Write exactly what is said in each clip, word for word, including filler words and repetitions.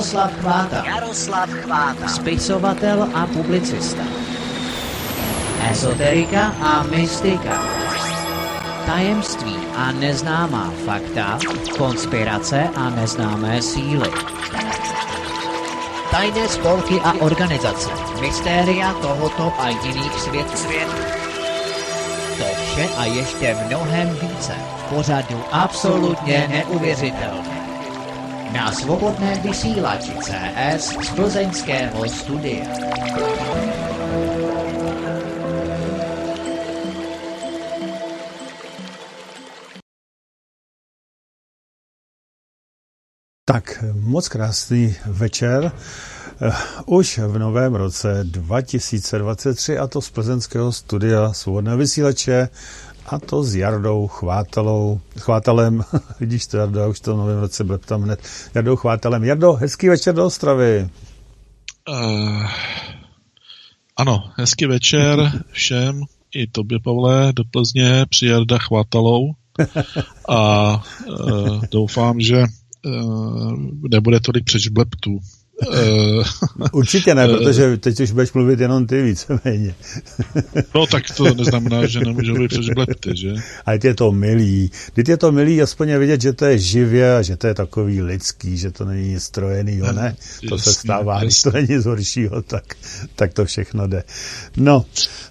Jaroslav Chváta. Jaroslav Chváta. Spisovatel a publicista. Ezoterika a mystika. Tajemství a neznámá fakta. Konspirace a neznámé síly. Tajné spolky a organizace. Mystéria tohoto a jiných světů. To vše a ještě mnohem více. Pořadu absolutně neuvěřitelné. Na svobodném vysílači C S z plzeňského studia. Tak, moc krásný večer. Už v novém roce dva tisíce dvacet tři, a to z plzeňského studia Svobodného vysílače, a to s Jardou Chvátalou, Chvátalem, vidíš to, Jardo, já už to v novém roce bleptám hned, Jardou Chvátalem. Jardo, hezký večer do Ostravy. Uh, ano, hezký večer všem, i tobě, Pavle, do Plzně při Jarda Chvátalou a uh, doufám, že uh, nebude tolik přečbleptů. Určitě ne, protože teď už budeš mluvit jenom ty víceméně. No tak to neznamená, že nemůžu být přečblepty, že? A je to milý. Teď je to milý, aspoň je vidět, že to je živě a že to je takový lidský, že to není nic strojenýho, ne? To jasný, se stává, jasný. Když to není z horšího, tak, tak to všechno jde. No,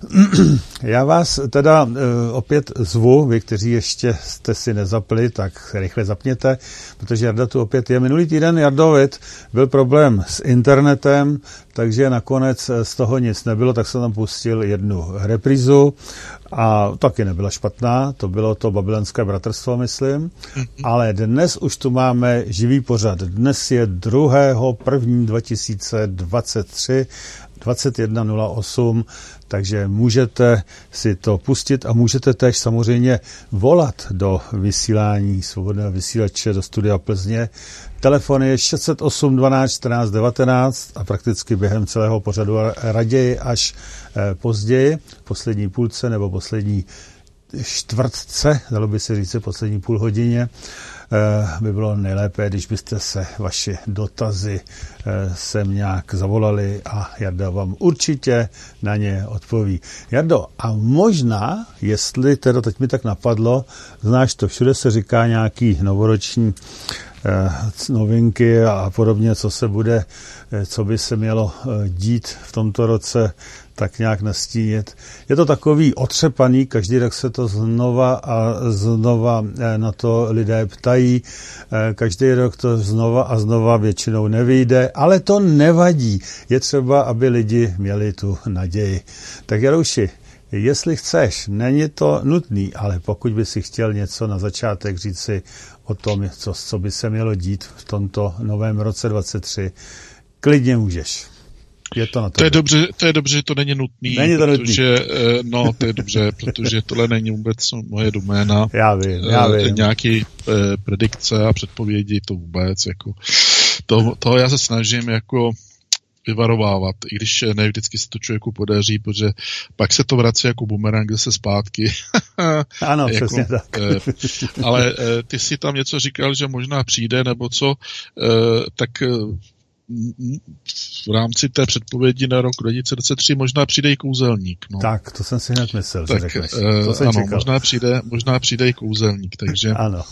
já vás teda uh, opět zvu, vy, kteří ještě jste si nezapli, tak rychle zapněte, protože Jarda tu opět je. Minulý týden, Jardovit, byl problém s internetem, takže nakonec z toho nic nebylo, tak jsem tam pustil jednu reprízu a taky nebyla špatná, to bylo to Babylonské bratrstvo, myslím, mm-hmm. ale dnes už tu máme živý pořad. Dnes je druhého prvního dva tisíce dvacet tři, dvacet jedna nula osm, takže můžete si to pustit a můžete též samozřejmě volat do vysílání Svobodného vysílače do studia Plzně. Telefon je šest set osm dvanáct čtrnáct devatenáct a prakticky během celého pořadu raději až eh, později, poslední půlce nebo poslední čtvrtce, dalo by se říct poslední půl hodině, eh, by bylo nejlépe, když byste se vaše dotazy eh, sem nějak zavolali a Jarda vám určitě na ně odpoví. Jardo, a možná, jestli teda teď mi tak napadlo, znáš to, všude se říká nějaký novoroční novinky a podobně, co se bude, co by se mělo dít v tomto roce, tak nějak nastínit. Je to takový otřepaný, každý rok se to znova a znova na to lidé ptají, každý rok to znova a znova většinou nevyjde, ale to nevadí. Je třeba, aby lidi měli tu naději. Tak Jarouši, jestli chceš, není to nutný, ale pokud by si chtěl něco na začátek říct si o tom, co, co by se mělo dít v tomto novém roce dvacet tři, klidně můžeš. Je to na to. To je dobře, to je dobře, že to není nutný. Není to protože, nutný. No, to je dobře, protože tohle není vůbec moje doména. Já vím, já vím. Nějaký eh, predikce a předpovědi, to vůbec, jako, to, toho já se snažím, jako, vyvarovávat, i když ne vždycky se to člověku podaří, protože pak se to vrací jako bumerang zase zpátky. Ano, jako, přesně tak. eh, ale eh, ty si tam něco říkal, že možná přijde, nebo co, eh, tak eh, v rámci té předpovědi na rok dva tisíce dvacet tři možná přijde i kouzelník. No. Tak, to jsem si hned myslel, tak, že řekneš. Eh, to jsem ano, čekal. možná přijde, možná přijde i kouzelník, takže... Ano.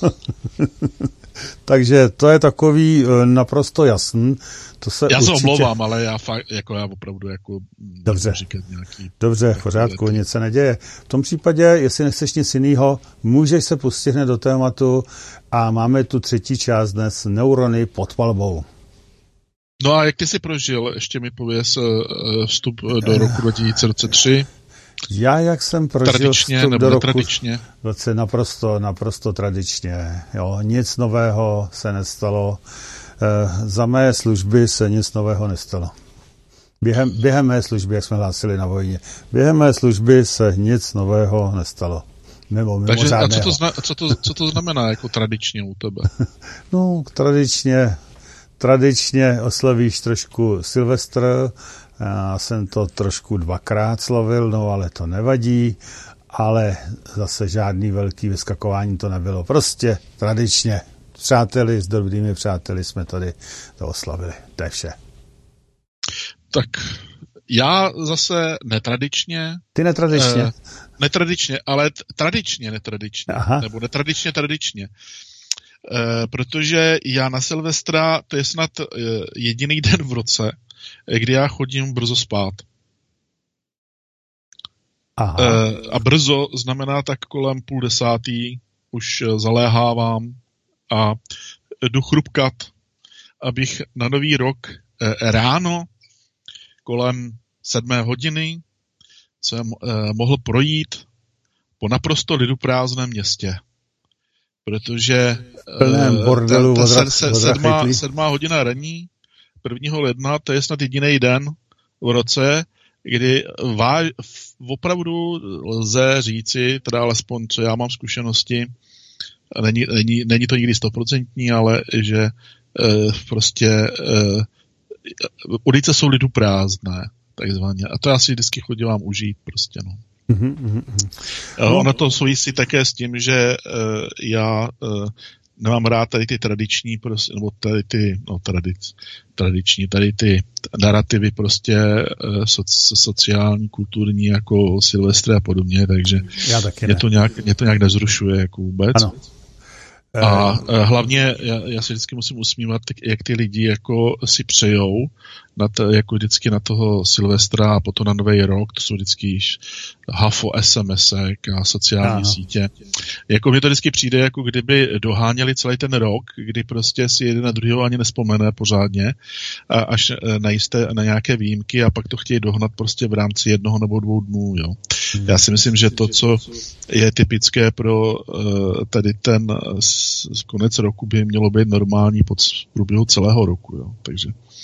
Takže to je takový naprosto jasný. To se já určitě... se omlouvám, ale já fakt, jako já opravdu jako Dobře, říkat nějaký... Dobře, v pořádku, nic se neděje. V tom případě, jestli nechceš nic jiného, můžeš se pustit hned do tématu a máme tu třetí část dnes, neurony pod palbou. No a jak ty jsi prožil, ještě mi pověz vstup do roku dva tisíce dvacet tři? Já, jak jsem prožil tradičně, vstup nebo do roku tradičně? naprosto, naprosto tradičně. Jo, nic nového se nestalo. E, za mé služby se nic nového nestalo. Během, během mé služby, jak jsme hlásili na vojně, během mé služby se nic nového nestalo. Mimo, Takže a co to, zna, co, to, co to znamená jako tradičně u tebe? No, tradičně, tradičně oslavíš trošku Silvestr. Já jsem to trošku dvakrát slavil, no ale to nevadí, ale zase žádný velký vyskakování to nebylo. Prostě tradičně přáteli, s dobrými přáteli jsme tady to oslavili. To je vše. Tak já zase netradičně. Ty netradičně? Eh, netradičně, ale t- tradičně netradičně. Aha. Nebo netradičně tradičně. Eh, protože já na Silvestra, to je snad eh, jediný den v roce, eh, kdy já chodím brzo spát. Aha. Eh, a brzo znamená tak kolem půl desátý, už eh, zaléhávám a jdu chrupkat, abych na nový rok eh, ráno kolem sedmé hodiny jsem eh, mohl projít po naprosto liduprázdném městě. Protože plném bordelu ta, ta odra, se, sedmá, sedmá hodina ranní prvního ledna, to je snad jediný den v roce, kdy vá, opravdu lze říci, teda alespoň co já mám zkušenosti, není, není, není to nikdy stoprocentní, ale že eh, prostě eh, ulice jsou lidu prázdné, takzvaně. A to já si vždycky chodívám užít prostě, no. Mm-hmm, mm-hmm. No. Ono to souvisí také s tím, že uh, já uh, nemám rád tady ty tradiční, prostě, nebo tady ty, no tradic, tradiční, tady ty narrativy prostě uh, soci, sociální, kulturní, jako Silvestry a podobně, takže já taky mě, ne. to nějak, mě to nějak nezrušuje jako vůbec. Ano. A hlavně já, já se vždycky musím usmívat, jak ty lidi jako si přejou na to, jako vždycky na toho Silvestra a potom na Nový rok, to jsou vždycky hafo SMSek a sociální ano. sítě. Jako mně to vždycky přijde, jako kdyby doháněli celý ten rok, kdy prostě si jeden na druhého ani nespomene pořádně, a až na jisté, na nějaké výjimky a pak to chtějí dohnat prostě v rámci jednoho nebo dvou dnů, jo. Hmm. Já si myslím, že to, co je typické pro uh, tady ten uh, konec roku, by mělo být normální pod průběhu celého roku, jo. Takže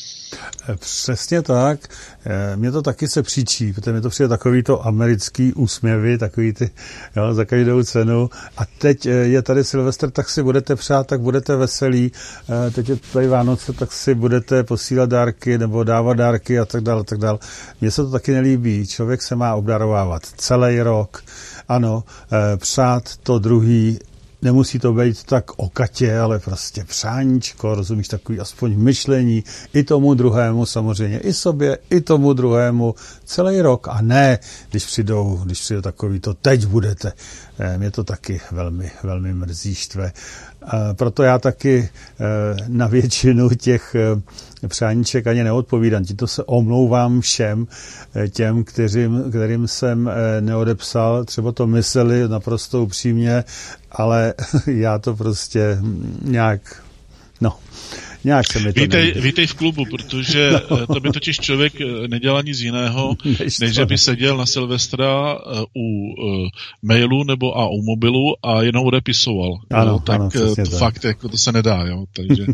přesně tak. Mně to taky se příčí, protože mi to přijde takový to americký úsměvy, takový ty, jo, za každou cenu. A teď je tady Silvestr, tak si budete přát, tak budete veselí. Teď je tady Vánoce, tak si budete posílat dárky nebo dávat dárky a tak dále, a tak dále. Mně se to taky nelíbí. Člověk se má obdarovávat celý rok. Ano, přát to druhý. Nemusí to být tak okatě, ale prostě přáníčko, rozumíš, takový aspoň myšlení i tomu druhému samozřejmě, i sobě, i tomu druhému celý rok. A ne, když přijdou, když přijdou takový to, teď budete. Mě to taky velmi, velmi mrzí, štve. Proto já taky na většinu těch přáníček ani neodpovídám. Tímto se omlouvám všem těm, kterým, kterým jsem neodepsal. Třeba to mysleli naprosto upřímně, ale já to prostě nějak, no, nějak se mi to vítej, nejde. vítej v klubu, protože no. to by totiž člověk nedělal nic jiného, než, než že by seděl na Silvestra u uh, mailu nebo a u mobilu a jenom odepisoval. Ano, no, tak ano, to tak. fakt jako to se nedá, jo, takže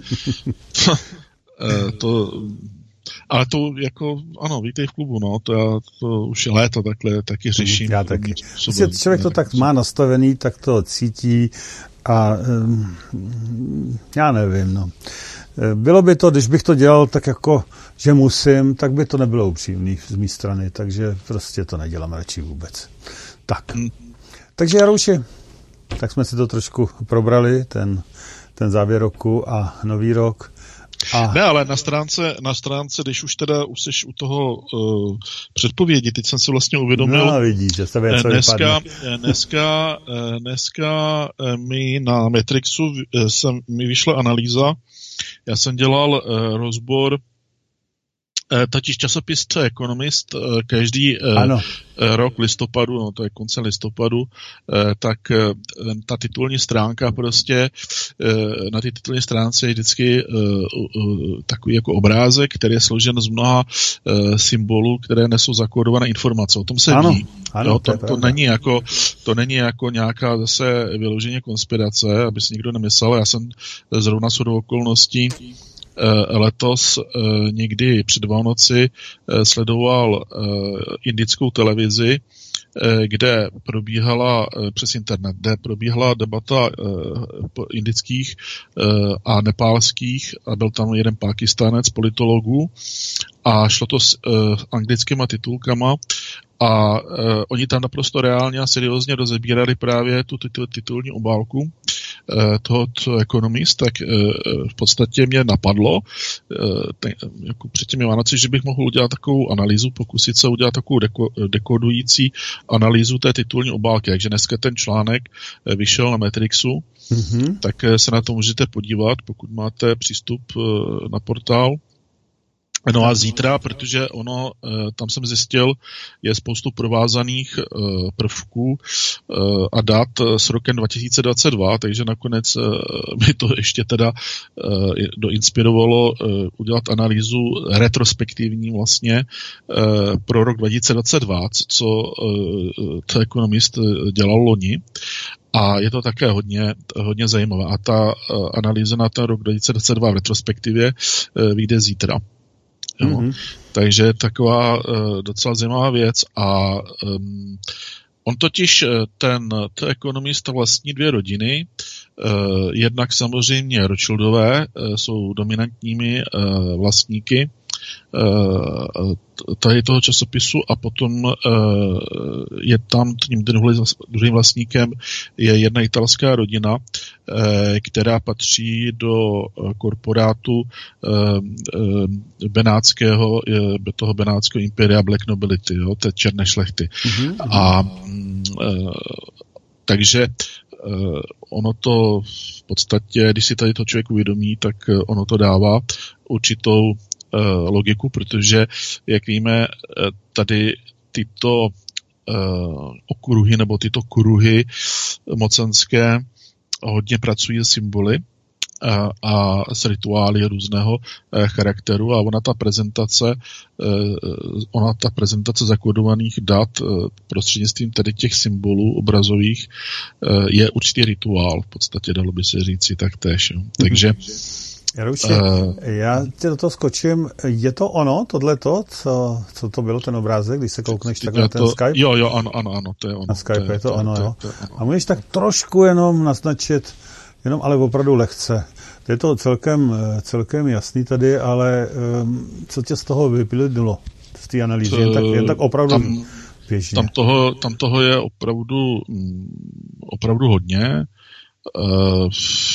to, ale to jako, ano, vítej v klubu, no, to já to už je léto takhle taky řeším. Já taky. Prostě člověk to tak má nastavený, tak to cítí a um, já nevím, no. Bylo by to, když bych to dělal tak jako, že musím, tak by to nebylo upřímný z mé strany, takže prostě to nedělám radši vůbec. Tak. Hmm. Takže Jarouši, tak jsme si to trošku probrali, ten, ten závěr roku a nový rok. A... Ne, ale na stránce, na stránce, když už teda už jsi u toho uh, předpovědi, teď jsem si vlastně uvědomil, no, vidíš, že dneska, dneska, dneska, dneska mi na Matrixu jsem, mi vyšla analýza, já jsem dělal uh, rozbor, uh, totiž časopis The Economist, uh, každý uh, rok listopadu, no to je konce listopadu, uh, tak uh, ta titulní stránka prostě, uh, na té titulní stránce je vždycky uh, uh, takový jako obrázek, který je složen z mnoha uh, symbolů, které nesou zakódované informace. O tom se ano, ví. Ano, jo, to, to, to, není jako, to není jako nějaká zase vyloženě konspirace, aby si nikdo nemyslel. Já jsem zrovna shodou okolností letos někdy před Vánoci sledoval indickou televizi, kde probíhala přes internet, kde probíhala debata indických a nepálských a byl tam jeden Pákistánec politologů a šlo to s anglickýma titulkama a oni tam naprosto reálně a seriózně rozebírali právě tu titul, titulní obálku tohoto Economist, tak v podstatě mě napadlo ten, jako před těmi Vánoci, že bych mohl udělat takovou analýzu, pokusit se udělat takovou deko, dekodující analýzu té titulní obálky. Takže dneska ten článek vyšel na Matrixu, mm-hmm. tak se na to můžete podívat, pokud máte přístup na portál. No a zítra, protože ono, tam jsem zjistil, je spoustu provázaných prvků a dat s rokem dva tisíce dvacet dva, takže nakonec mi to ještě teda doinspirovalo udělat analýzu retrospektivní vlastně pro rok dva tisíce dvacet dva, co to Economist dělal loni. A je to také hodně, hodně zajímavé. A ta analýza na ten rok dva tisíce dvacet dva v retrospektivě vyjde zítra. Mm-hmm. Takže taková uh, docela zajímavá věc a um, on totiž ten, ten Economist vlastní dvě rodiny, uh, jednak samozřejmě Rothschildové uh, jsou dominantními uh, vlastníky uh, tady toho časopisu a potom uh, je tam tím druhým vlastníkem je jedna italská rodina, uh, která patří do korporátu uh, uh, benátského, uh, toho benátského impéria Black Nobility, jo, té černé šlechty. Mm-hmm. A uh, takže uh, ono to v podstatě, když si tady to člověk uvědomí, tak ono to dává určitou logiku, protože, jak víme, tady tyto uh, okruhy nebo tyto kruhy mocenské hodně pracují s symboly a, a s rituály různého uh, charakteru a ona ta prezentace uh, ona ta prezentace zakódovaných dat uh, prostřednictvím tedy těch symbolů obrazových uh, je určitý rituál, v podstatě dalo by se říci taktéž. Jo. Takže Jarouši, uh, já tě do toho skočím. Je to ono, tohleto, co, co to bylo, ten obrázek, když se koukneš tak na ten to, Skype? Jo, jo, ano, ano, ano, to je ono. Na Skype to je, je to, to ono, to, jo. To je, to je ono. A můžeš tak trošku jenom naznačit, jenom ale opravdu lehce. To je to celkem, celkem jasný tady, ale um, co tě z toho vyplynulo z té analýzy? Jen tak, jen tak opravdu tam, běžně. Tam toho, tam toho je opravdu, opravdu hodně. Uh,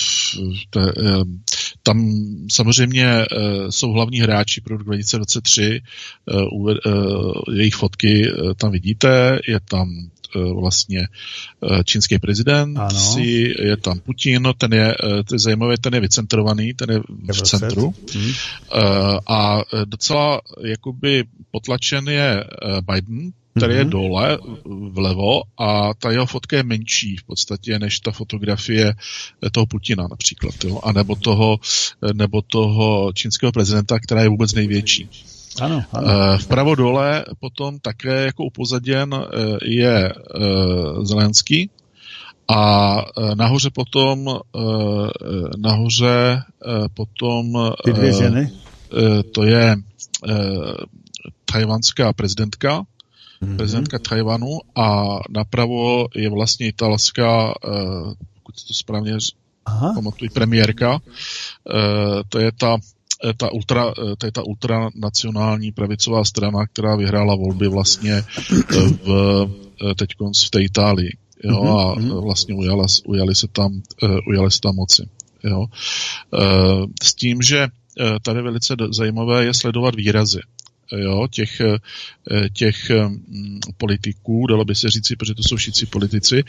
te, uh, tam samozřejmě uh, jsou hlavní hráči pro rok dva tisíce dvacet tři, uh, uh, jejich fotky uh, tam vidíte, je tam uh, vlastně uh, čínský prezident, si, je tam Putin, ten je, uh, to je zajímavé, ten je vycentrovaný, ten je v centru hmm. uh, a docela jakoby potlačen je uh, Biden, který je dole, vlevo a ta jeho fotka je menší v podstatě než ta fotografie toho Putina například, jo? A nebo toho, nebo toho čínského prezidenta, která je vůbec největší. Ano, ano. Vpravo dole potom také jako upozaděn je Zelenský a nahoře potom nahoře potom ty dvě ženy? To je tajvanská prezidentka, Mm-hmm. prezidentka Tajvanu a napravo je vlastně italská, uh, pokud to správně pamatuji, premiérka. Uh, to je ta, ta ultra, to je ta ultranacionální pravicová strana, která vyhrála volby vlastně v, teďkonc v té Itálii. Jo, mm-hmm. A vlastně ujala, ujali se tam, uh, ujali se tam moci. Jo. Uh, s tím, že uh, tady velice zajímavé je sledovat výrazy. Jo, těch, těch politiků, dalo by se říci, protože to jsou všichni politici.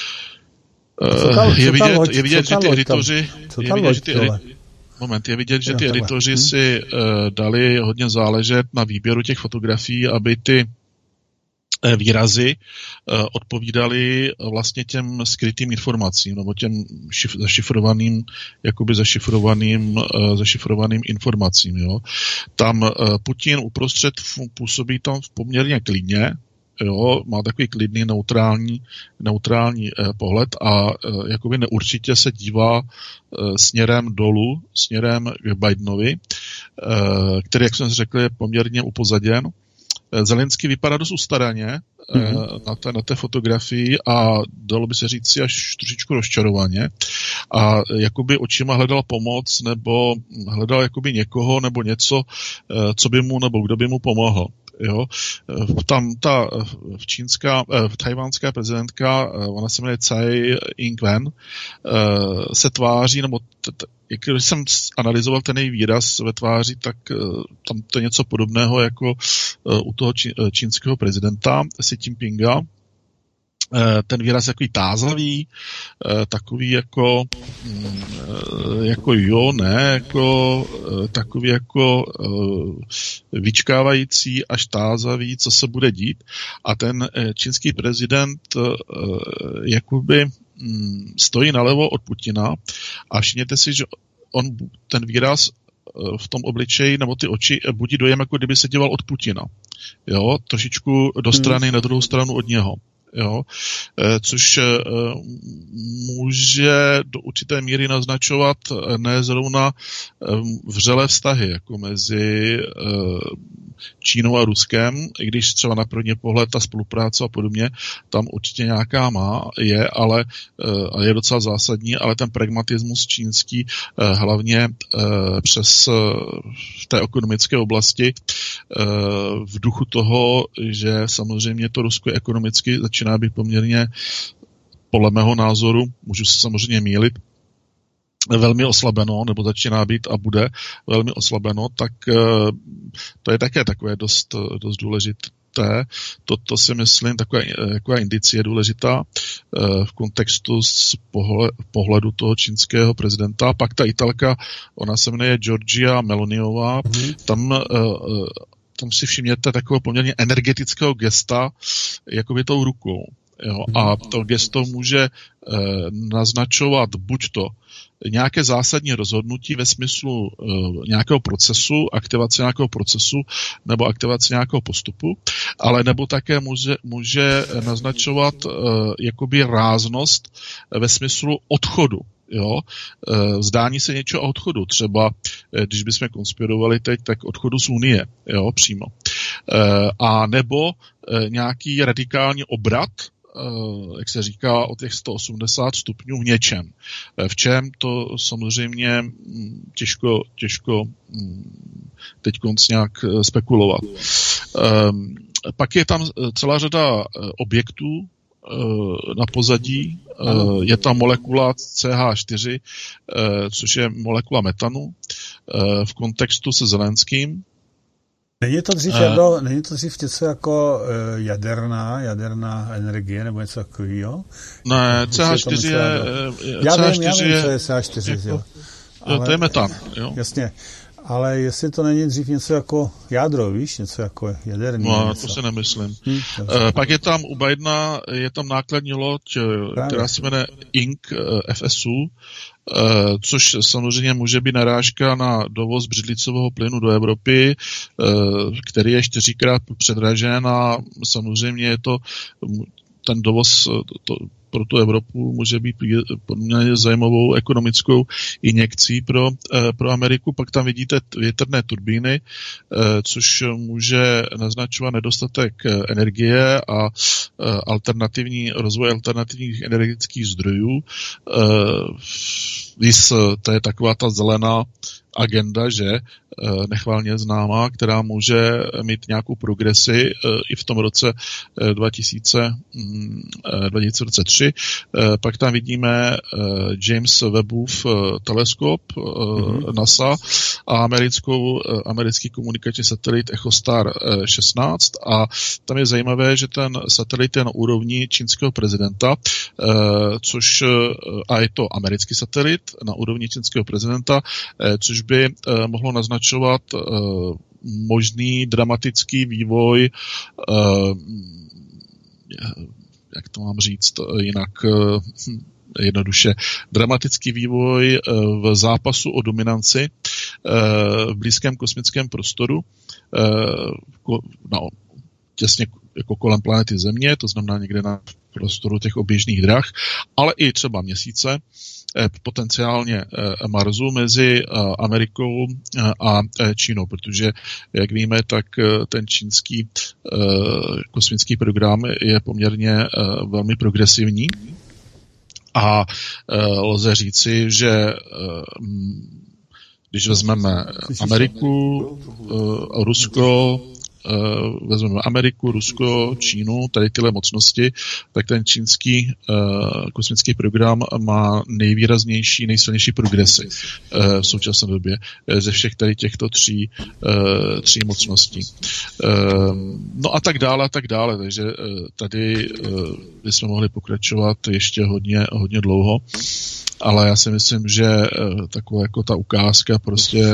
Ta, je vidět, loď, je vidět že ty editoři, je vidět, že ty, moment, je vidět, že ty jo, editoři hmm. si uh, dali hodně záležet na výběru těch fotografií, aby ty uh, výrazy uh, odpovídaly vlastně těm skrytým informacím, nebo těm šif, zašifrovaným, jakoby zašifrovaným, uh, zašifrovaným informacím, jo. Tam uh, Putin uprostřed působí tam poměrně klidně, jo, má takový klidný, neutrální, neutrální uh, pohled a uh, jakoby neurčitě se dívá uh, směrem dolů, směrem k Bidenovi, uh, který, jak jsem řekl, je poměrně upozaděn. Zelenský vypadá dost ustaraně mm-hmm. na, té, na té fotografii a dalo by se říct si až trošičku rozčarovaně a jakoby očima hledal pomoc nebo hledal jakoby někoho nebo něco, co by mu nebo kdo by mu pomohl. Jo. Tam ta čínská, tajvanská prezidentka, ona se jmenuje Tsai Ing-wen, se tváří, nebo t- t- když jsem analyzoval ten její výraz ve tváři, tak tam to je něco podobného jako u toho čínského prezidenta Xi Jinpinga. Ten výraz je takový tázavý, takový jako, jako jo, ne, jako takový jako vyčkávající až tázavý, co se bude dít. A ten čínský prezident jakoby stojí nalevo od Putina a všimněte si, že on ten výraz v tom obličeji nebo ty oči budí dojem, jako kdyby se díval od Putina. Jo, trošičku do strany, hmm. na druhou stranu od něho. Jo, což může do určité míry naznačovat ne zrovna vřelé vztahy jako mezi Čínou a Ruskem, i když třeba na první pohled ta spolupráce a podobně tam určitě nějaká má, je, ale a je docela zásadní, ale ten pragmatismus čínský hlavně přes v té ekonomické oblasti v duchu toho, že samozřejmě to Rusko ekonomicky začíná být poměrně, podle mého názoru, můžu se samozřejmě mýlit, velmi oslabeno, nebo začíná být a bude velmi oslabeno, tak to je také takové dost, dost důležité. Toto si myslím, taková, taková indicie důležitá v kontextu z pohledu toho čínského prezidenta. Pak ta Italka, ona se jmenuje Giorgia Meloniová, mm-hmm. tam tam si všimněte takového poměrně energetického gesta, jakoby tou rukou. Jo? A to gesto může e, naznačovat buď to nějaké zásadní rozhodnutí ve smyslu e, nějakého procesu, aktivace nějakého procesu nebo aktivace nějakého postupu, ale nebo také může, může naznačovat e, jakoby ráznost ve smyslu odchodu. Jo, zdání se něčeho a odchodu. Třeba, když bychom konspirovali teď, tak odchodu z Unie, jo, přímo. A nebo nějaký radikální obrat, jak se říká, o těch sto osmdesát stupňů v něčem. V čem to samozřejmě těžko, těžko teď konc nějak spekulovat. Pak je tam celá řada objektů na pozadí. Je tam molekula C H čtyři, což je molekula metanu v kontextu se Zelenským. Není to dřív, jedno, není to dřív něco jako jaderná, jaderná energie nebo něco takového? Ne, C H čtyři je... Já vím, já vím, co je C H čtyři. Jako, jo. Ale, to je metan. Jo. Jasně. Ale jestli to není dřív něco jako jádro, víš, něco jako jaderný. No, něco. to si nemyslím. Hmm, uh, pak je tam u Bidena, je tam nákladní loď, Právě. která se jmenuje I N C F S U, uh, což samozřejmě může být narážka na dovoz břidlicového plynu do Evropy, uh, který je čtyřikrát předražen a samozřejmě je to ten dovoz to, pro tu Evropu může být poměrně zajímavou ekonomickou injekcí pro, pro Ameriku. Pak tam vidíte větrné turbíny, což může naznačovat nedostatek energie a alternativní rozvoj alternativních energetických zdrojů. To je taková ta zelená agenda, že nechvalně známá, která může mít nějakou progresi i v tom roce dva tisíce dvacet tři. Pak tam vidíme James Webbův teleskop mm-hmm. NASA a americkou, americký komunikační satelit EchoStar šestnáct a tam je zajímavé, že ten satelit je na úrovni čínského prezidenta, což a je to americký satelit na úrovni čínského prezidenta, což by mohlo naznačovat možný dramatický vývoj, jak to mám říct jinak jednoduše, dramatický vývoj v zápasu o dominanci v blízkém kosmickém prostoru, no, těsně jako kolem planety Země, to znamená někde na prostoru těch oběžných drah, ale i třeba Měsíce, potenciálně Marsu mezi Amerikou a Čínou, protože, jak víme, tak ten čínský kosmický program je poměrně velmi progresivní a lze říci, že když vezmeme Ameriku, Rusko, vezmeme Ameriku, Rusko, Čínu, tady tyhle mocnosti, tak ten čínský kosmický program má nejvýraznější, nejsilnější progresy v současné době ze všech tady těchto tří, tří mocností. No a tak dále, a tak dále, takže tady bychom mohli pokračovat ještě hodně, hodně dlouho, ale já si myslím, že taková jako ta ukázka prostě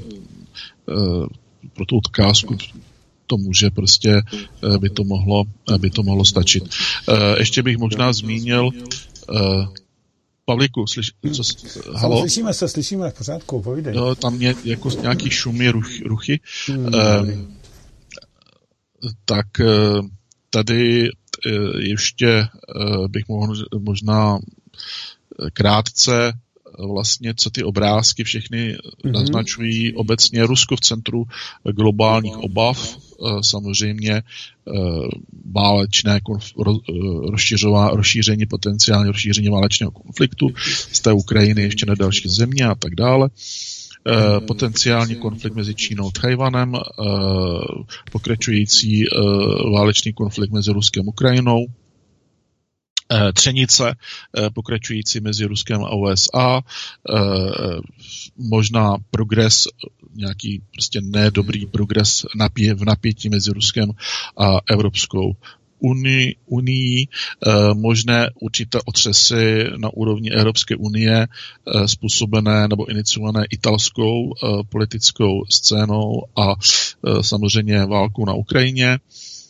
pro tu odkázku to může prostě, by to mohlo, by to mohlo stačit. Ještě bych možná zmínil Pavlíku, slyš, co, halo? Slyšíme se, slyšíme, v pořádku, povídej. Jo, tam je jako nějaký šumy, ruch, ruchy. Hmm, um, tak tady ještě bych mohl možná krátce vlastně, co ty obrázky všechny mm-hmm. naznačují obecně Rusko v centru globálních obav, samozřejmě válečné konf- rozšiřová, rozšíření, potenciálně rozšíření válečného konfliktu z té Ukrajiny ještě na další země a tak dále. Potenciální konflikt mezi Čínou a Tchajwanem, pokračující válečný konflikt mezi Ruskem a Ukrajinou, třenice pokračující mezi Ruskem a U S A, možná progres, nějaký prostě nedobrý progres v napětí mezi Ruskem a Evropskou unii, unii možné určité otřesy na úrovni Evropské unie způsobené nebo iniciované italskou politickou scénou a samozřejmě válkou na Ukrajině.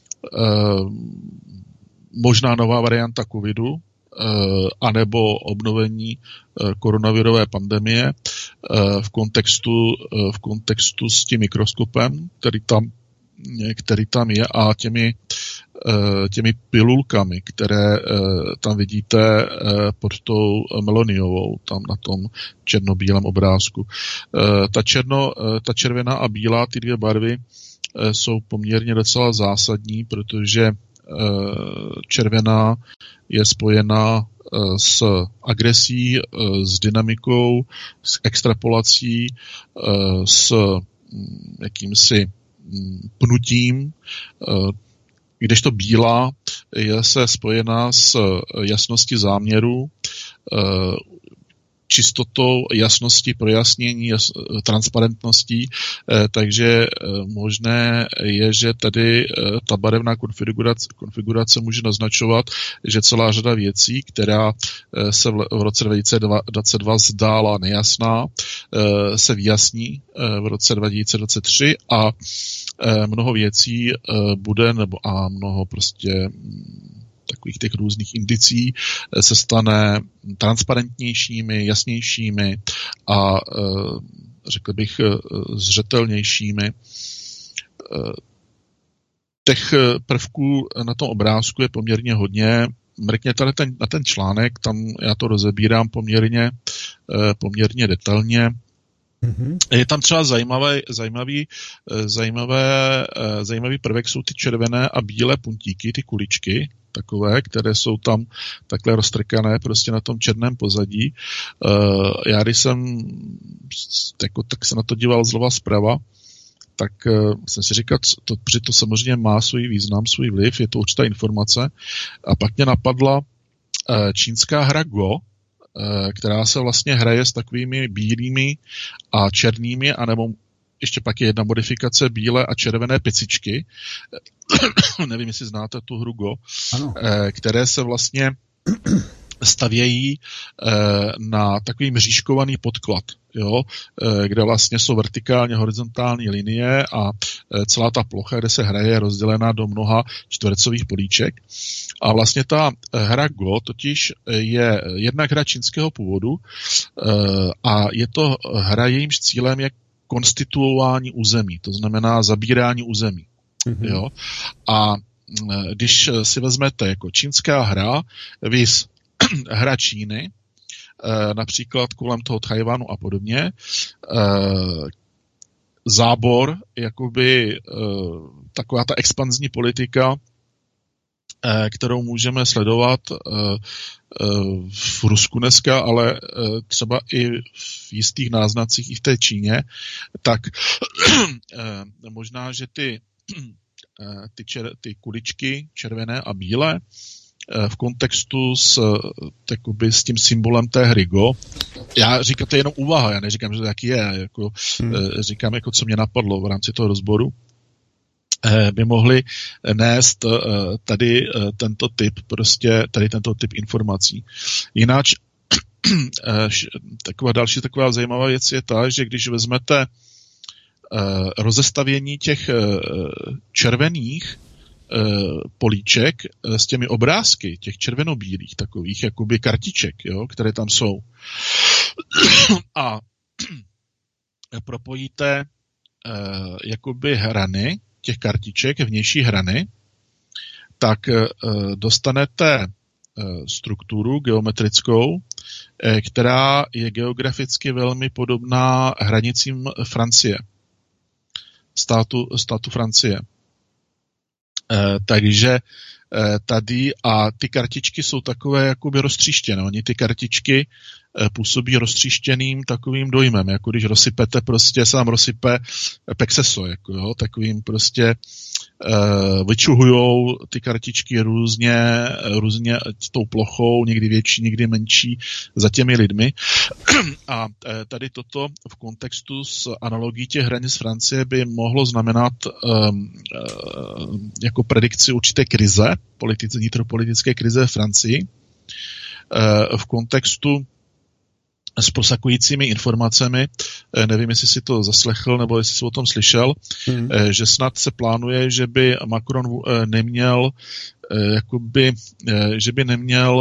Možná nová varianta covidu, anebo obnovení koronavirové pandemie v kontextu, v kontextu s tím mikroskopem, který tam, který tam je, a těmi, těmi pilulkami, které tam vidíte pod tou Meloniovou, tam na tom černobílém obrázku. Ta, černo, ta červená a bílá, ty dvě barvy, jsou poměrně docela zásadní, protože červená je spojená s agresí, s dynamikou, s extrapolací, s jakýmsi pnutím, kdežto bílá je se spojená s jasností záměru, čistotou, jasností, projasnění, jas, transparentností, eh, takže eh, možné je, že tady eh, ta barevná konfigurace, konfigurace může naznačovat, že celá řada věcí, která eh, se v, v roce dva tisíce dvacet dva zdála nejasná, eh, se vyjasní eh, v roce dva tisíce dvacet tři a eh, mnoho věcí eh, bude, nebo a mnoho prostě takových těch různých indicí se stane transparentnějšími, jasnějšími a řekl bych zřetelnějšími. Těch prvků na tom obrázku je poměrně hodně. Mrkněte na ten, na ten článek, tam já to rozebírám poměrně, poměrně detailně. Mm-hmm. Je tam třeba zajímavé, zajímavý, zajímavé, zajímavý prvek, jsou ty červené a bílé puntíky, ty kuličky, takové, které jsou tam takhle roztrkané prostě na tom černém pozadí. Já když jsem jako, tak se na to díval zleva zprava, tak jsem si říkal, to, že to samozřejmě má svůj význam, svůj vliv, je to určitá informace. A pak mě napadla čínská hra Go, která se vlastně hraje s takovými bílými a černými, anebo ještě pak je jedna modifikace bílé a červené picičky. Nevím, jestli znáte tu hru Go, ano. Které se vlastně stavějí na takový mřížkovaný podklad, jo, kde vlastně jsou vertikálně horizontální linie a celá ta plocha, kde se hraje, je rozdělená do mnoha čtvercových políček. A vlastně ta hra Go totiž je jednak hra čínského původu a je to hra, jejímž cílem je konstituování území, to znamená zabírání území. Mm-hmm. Jo? A když si vezmete jako čínská hra, viz hra Číny, například kolem toho Tchajwanu a podobně, zábor, jakoby taková ta expanzní politika, kterou můžeme sledovat v Rusku dneska, ale třeba i v jistých náznacích i v té Číně, tak možná, že ty ty, čer, ty kuličky červené a bílé v kontextu s, takoby, s tím symbolem té hry Go. Já říkám, to je jenom úvaha, já neříkám, že to taky je, jako, hmm. říkám, jako co mě napadlo v rámci toho rozboru, by mohli nést tady tento typ, prostě tady tento typ informací. Jinak taková další taková zajímavá věc je ta, že když vezmete rozestavění těch červených políček s těmi obrázky, těch červenobílých takových, jakoby kartiček, jo, které tam jsou. A propojíte jakoby hrany těch kartiček, vnější hrany, tak dostanete strukturu geometrickou, která je geograficky velmi podobná hranicím Francie. Státu, státu Francie. Eh, takže eh, tady a ty kartičky jsou takové jakoby roztříštěné. Oni ty kartičky eh, působí roztříštěným takovým dojmem, jako když rozsypete prostě, se vám rozsype pexeso, jako jo, takovým prostě eh, vyčuhujou ty kartičky různě, různě tou plochou, někdy větší, někdy menší za těmi lidmi. A eh, tady toto v kontextu s analogií těch hranic Francie by mohlo znamenat eh, eh, jako predikci určité krize, politice, vnitropolitické krize v Francii, eh, v kontextu s prosakujícími informacemi, nevím, jestli si to zaslechl, nebo jestli jsi o tom slyšel, hmm. že snad se plánuje, že by Macron neměl, jakoby, že by neměl,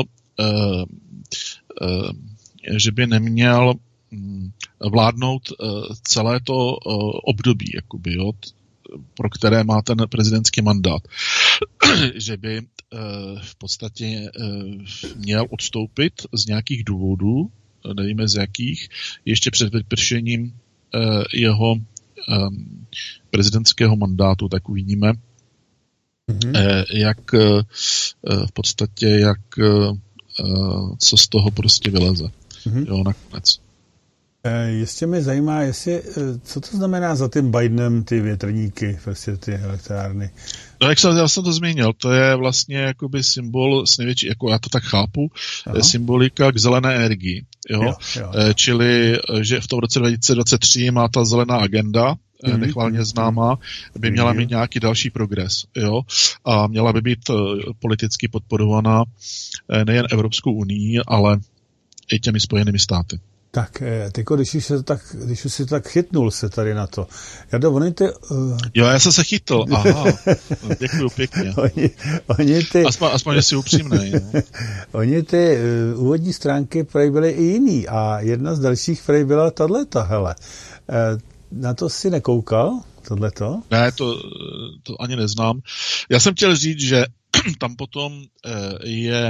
že by neměl vládnout celé to období, jakoby, jo, pro které má ten prezidentský mandát. Že by v podstatě měl odstoupit z nějakých důvodů, nevíme z jakých, ještě před vypršením uh, jeho um, prezidentského mandátu, tak uvidíme, mm-hmm. uh, jak uh, v podstatě, jak uh, co z toho prostě vyleze. Mm-hmm. Jo, nakonec. E, ještě mě zajímá, jestli, co to znamená za tím Bidenem ty větrníky, prostě ty elektrárny? No, jak jsem, já jsem to zmínil, to je vlastně jakoby symbol s největší, jako já to tak chápu, Aha. symbolika k zelené energii. Jo? Jo, jo. E, čili, že v tom roce dva tisíce dvacet tři má ta zelená agenda, mm-hmm. nechválně známá, by měla mít nějaký další progres. Jo? A měla by být politicky podporovaná nejen Evropskou unii, ale i těmi Spojenými státy. Tak, tyko, když už, se tak, když už si tak chytnul se tady na to. Jardo, oni ty... Uh... Jo, já jsem se chytl, aha. Děkuju pěkně. oni, oni ty... Aspoň, aspoň že jsi upřímnej. No. Oni ty uh, úvodní stránky prej byly i jiný a jedna z dalších prej byla tato, hele. Uh, na to si nekoukal, tohleto? Ne, to, to ani neznám. Já jsem chtěl říct, že tam potom uh, je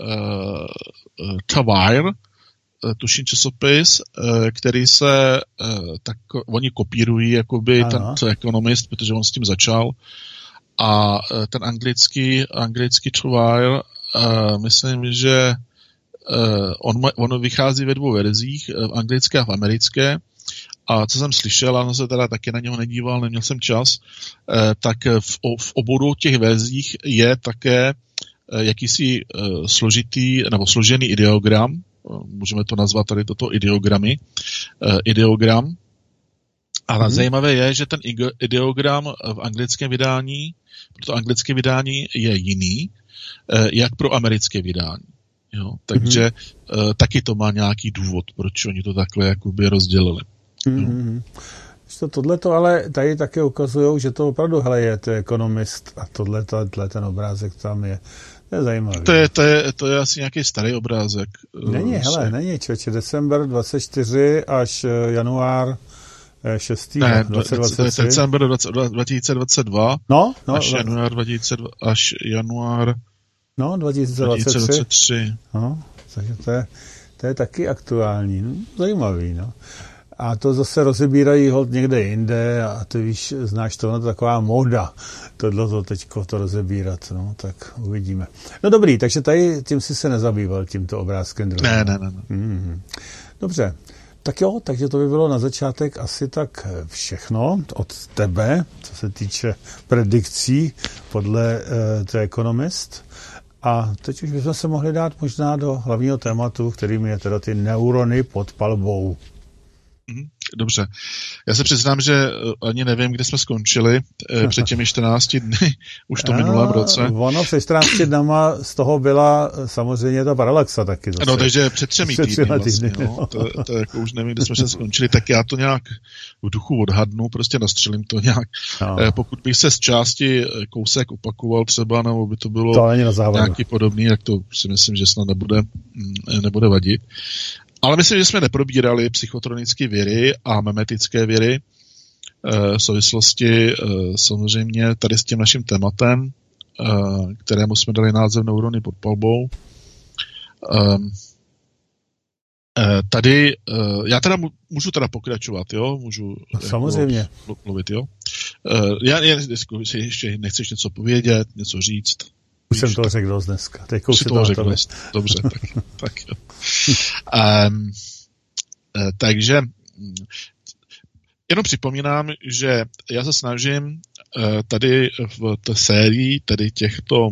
uh, Tawire, tuším časopis, který se, tak oni kopírují jakoby ano. ten Economist, protože on s tím začal, a ten anglický, anglický Tawire, myslím, že on, on vychází ve dvou verzích, v anglické a v americké, a co jsem slyšel, ano se teda taky na něho nedíval, neměl jsem čas, tak v, v obou těch verzích je také jakýsi složitý nebo složený ideogram, můžeme to nazvat tady toto ideogramy, uh, ideogram. A mm-hmm. zajímavé je, že ten ideogram v anglickém vydání, pro to anglické vydání je jiný, uh, jak pro americké vydání. Jo? Takže mm-hmm. uh, taky to má nějaký důvod, proč oni to takhle jakoby rozdělili. Mm-hmm. To, tohleto ale tady také ukazují, že to opravdu hele, je to Economist a tohle, tohle ten obrázek tam je. To je zajímavé. To je, to je, to je asi nějaký starý obrázek. Není, hele, není, člověče, december dvacet čtyři až január šestý Ne, dvacet dvacet tři. December dva tisíce dvacet dva no, no, až január dva tisíce dva, až január no, dva tisíce dvacet tři. dva tisíce dvacet tři. No, takže to je, to je taky aktuální. No, zajímavý, no. A to zase rozebírají hod někde jinde a ty víš, znáš to, no to taková móda, tohleto teďko to rozebírat, no, tak uvidíme. No dobrý, takže tady tím si se nezabýval, tímto obrázkem druhým. Ne, ne, ne. ne. Mm-hmm. Dobře, Tak jo, takže to by bylo na začátek asi tak všechno od tebe, co se týče predikcí podle uh, The Economist. A teď už bychom se mohli dát možná do hlavního tématu, kterým je teda ty neurony pod palbou. Dobře. Já se přiznám, že ani nevím, kde jsme skončili před těmi čtrnácti dny, už to minulém roce. Ono před čtrnácti dnama z toho byla samozřejmě ta paralaxa taky. Zase. No, takže před třemi týdny, týdny vlastně. týdny no. to, to jako už nevím, kde jsme se skončili, tak já to nějak v duchu odhadnu, prostě nastřelím to nějak. No. Pokud bych se z části kousek opakoval třeba, nebo by to bylo to nějaký podobný, tak to si myslím, že snad nebude, nebude vadit. Ale myslím, že jsme neprobírali psychotronické věry a memetické věry v souvislosti samozřejmě tady s tím naším tématem, kterému jsme dali název neurony pod palbou. Tady, já teda můžu teda pokračovat, jo? Můžu samozřejmě jako mluvit, jo? Já, já ještě nechceš něco povědět, něco říct. Už jsem to řekl dost dneska. Teď už si to řekl dost. Dobře, tak, tak jo. Um, takže jenom připomínám, že já se snažím tady v té sérii, tady těchto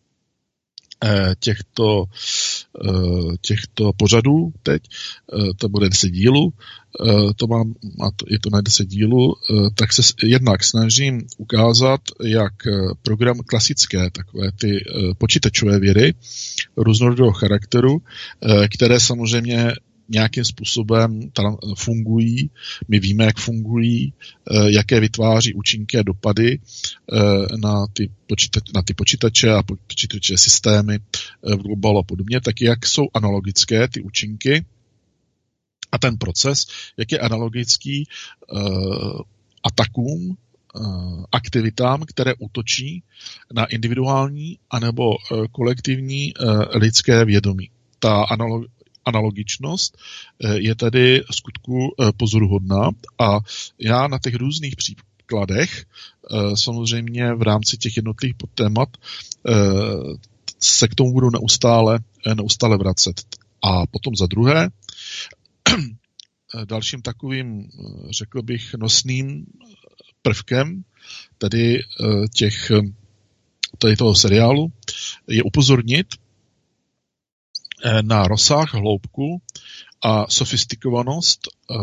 těchto těchto pořadů teď, to bude deset dílů, to mám, je to na deset dílů, tak se jednak snažím ukázat, jak program klasické, takové ty počítačové věry různorodého charakteru, které samozřejmě nějakým způsobem tam fungují, my víme, jak fungují, jaké vytváří účinky a dopady na ty, počítač, na ty počítače a počítačové systémy v globálu a podobně, tak jak jsou analogické ty účinky a ten proces, jak je analogický atakům, aktivitám, které útočí na individuální anebo kolektivní lidské vědomí. Ta analog analogičnost je tady v skutku pozoruhodná a já na těch různých příkladech samozřejmě v rámci těch jednotlivých podtémat se k tomu budu neustále, neustále vracet. A potom za druhé, dalším takovým, řekl bych, nosným prvkem tedy těch, tady toho seriálu je upozornit na rozsah, hloubku a sofistikovanost eh,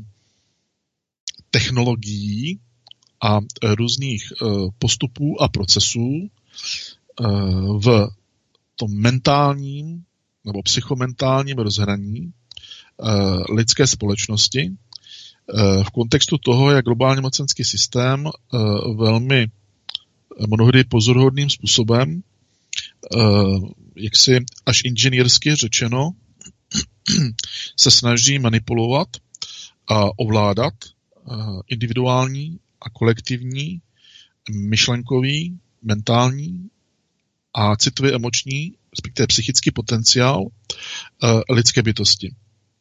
technologií a různých eh, postupů a procesů eh, v tom mentálním nebo psychomentálním rozhraní eh, lidské společnosti eh, v kontextu toho, jak globální mocenský systém eh, velmi mnohdy pozoruhodným způsobem Uh, jaksi až inženýrsky řečeno se snaží manipulovat a ovládat uh, individuální a kolektivní myšlenkový, mentální a citově emoční, respektive psychický potenciál uh, lidské bytosti.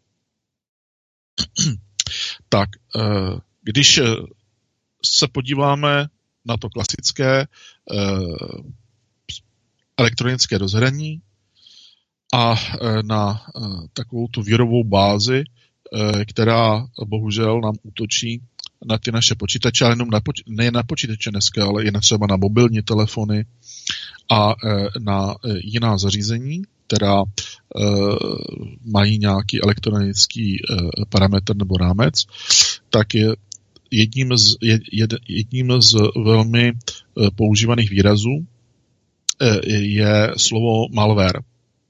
Tak, uh, když se podíváme na to klasické uh, elektronické rozhraní a na takovou tu věrovou bázi, která bohužel nám útočí na ty naše počítače, ale jenom na, poč- nejen na počítače dneska, ale i na třeba na mobilní telefony a na jiná zařízení, která mají nějaký elektronický parametr nebo rámec, tak je jedním z, jed, jedním z velmi používaných výrazů je slovo malware.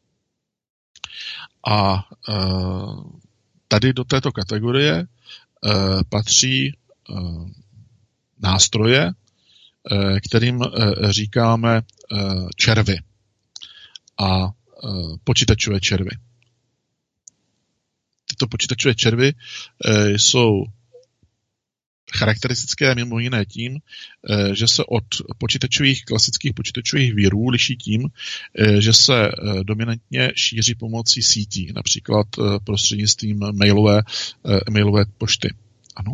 A tady do této kategorie patří nástroje, kterým říkáme červy a počítačové červy. Tyto počítačové červy jsou charakteristické mimo jiné tím, že se od počítačových, klasických počítačových vírů liší tím, že se dominantně šíří pomocí sítí, například prostřednictvím mailové, mailové pošty. Ano.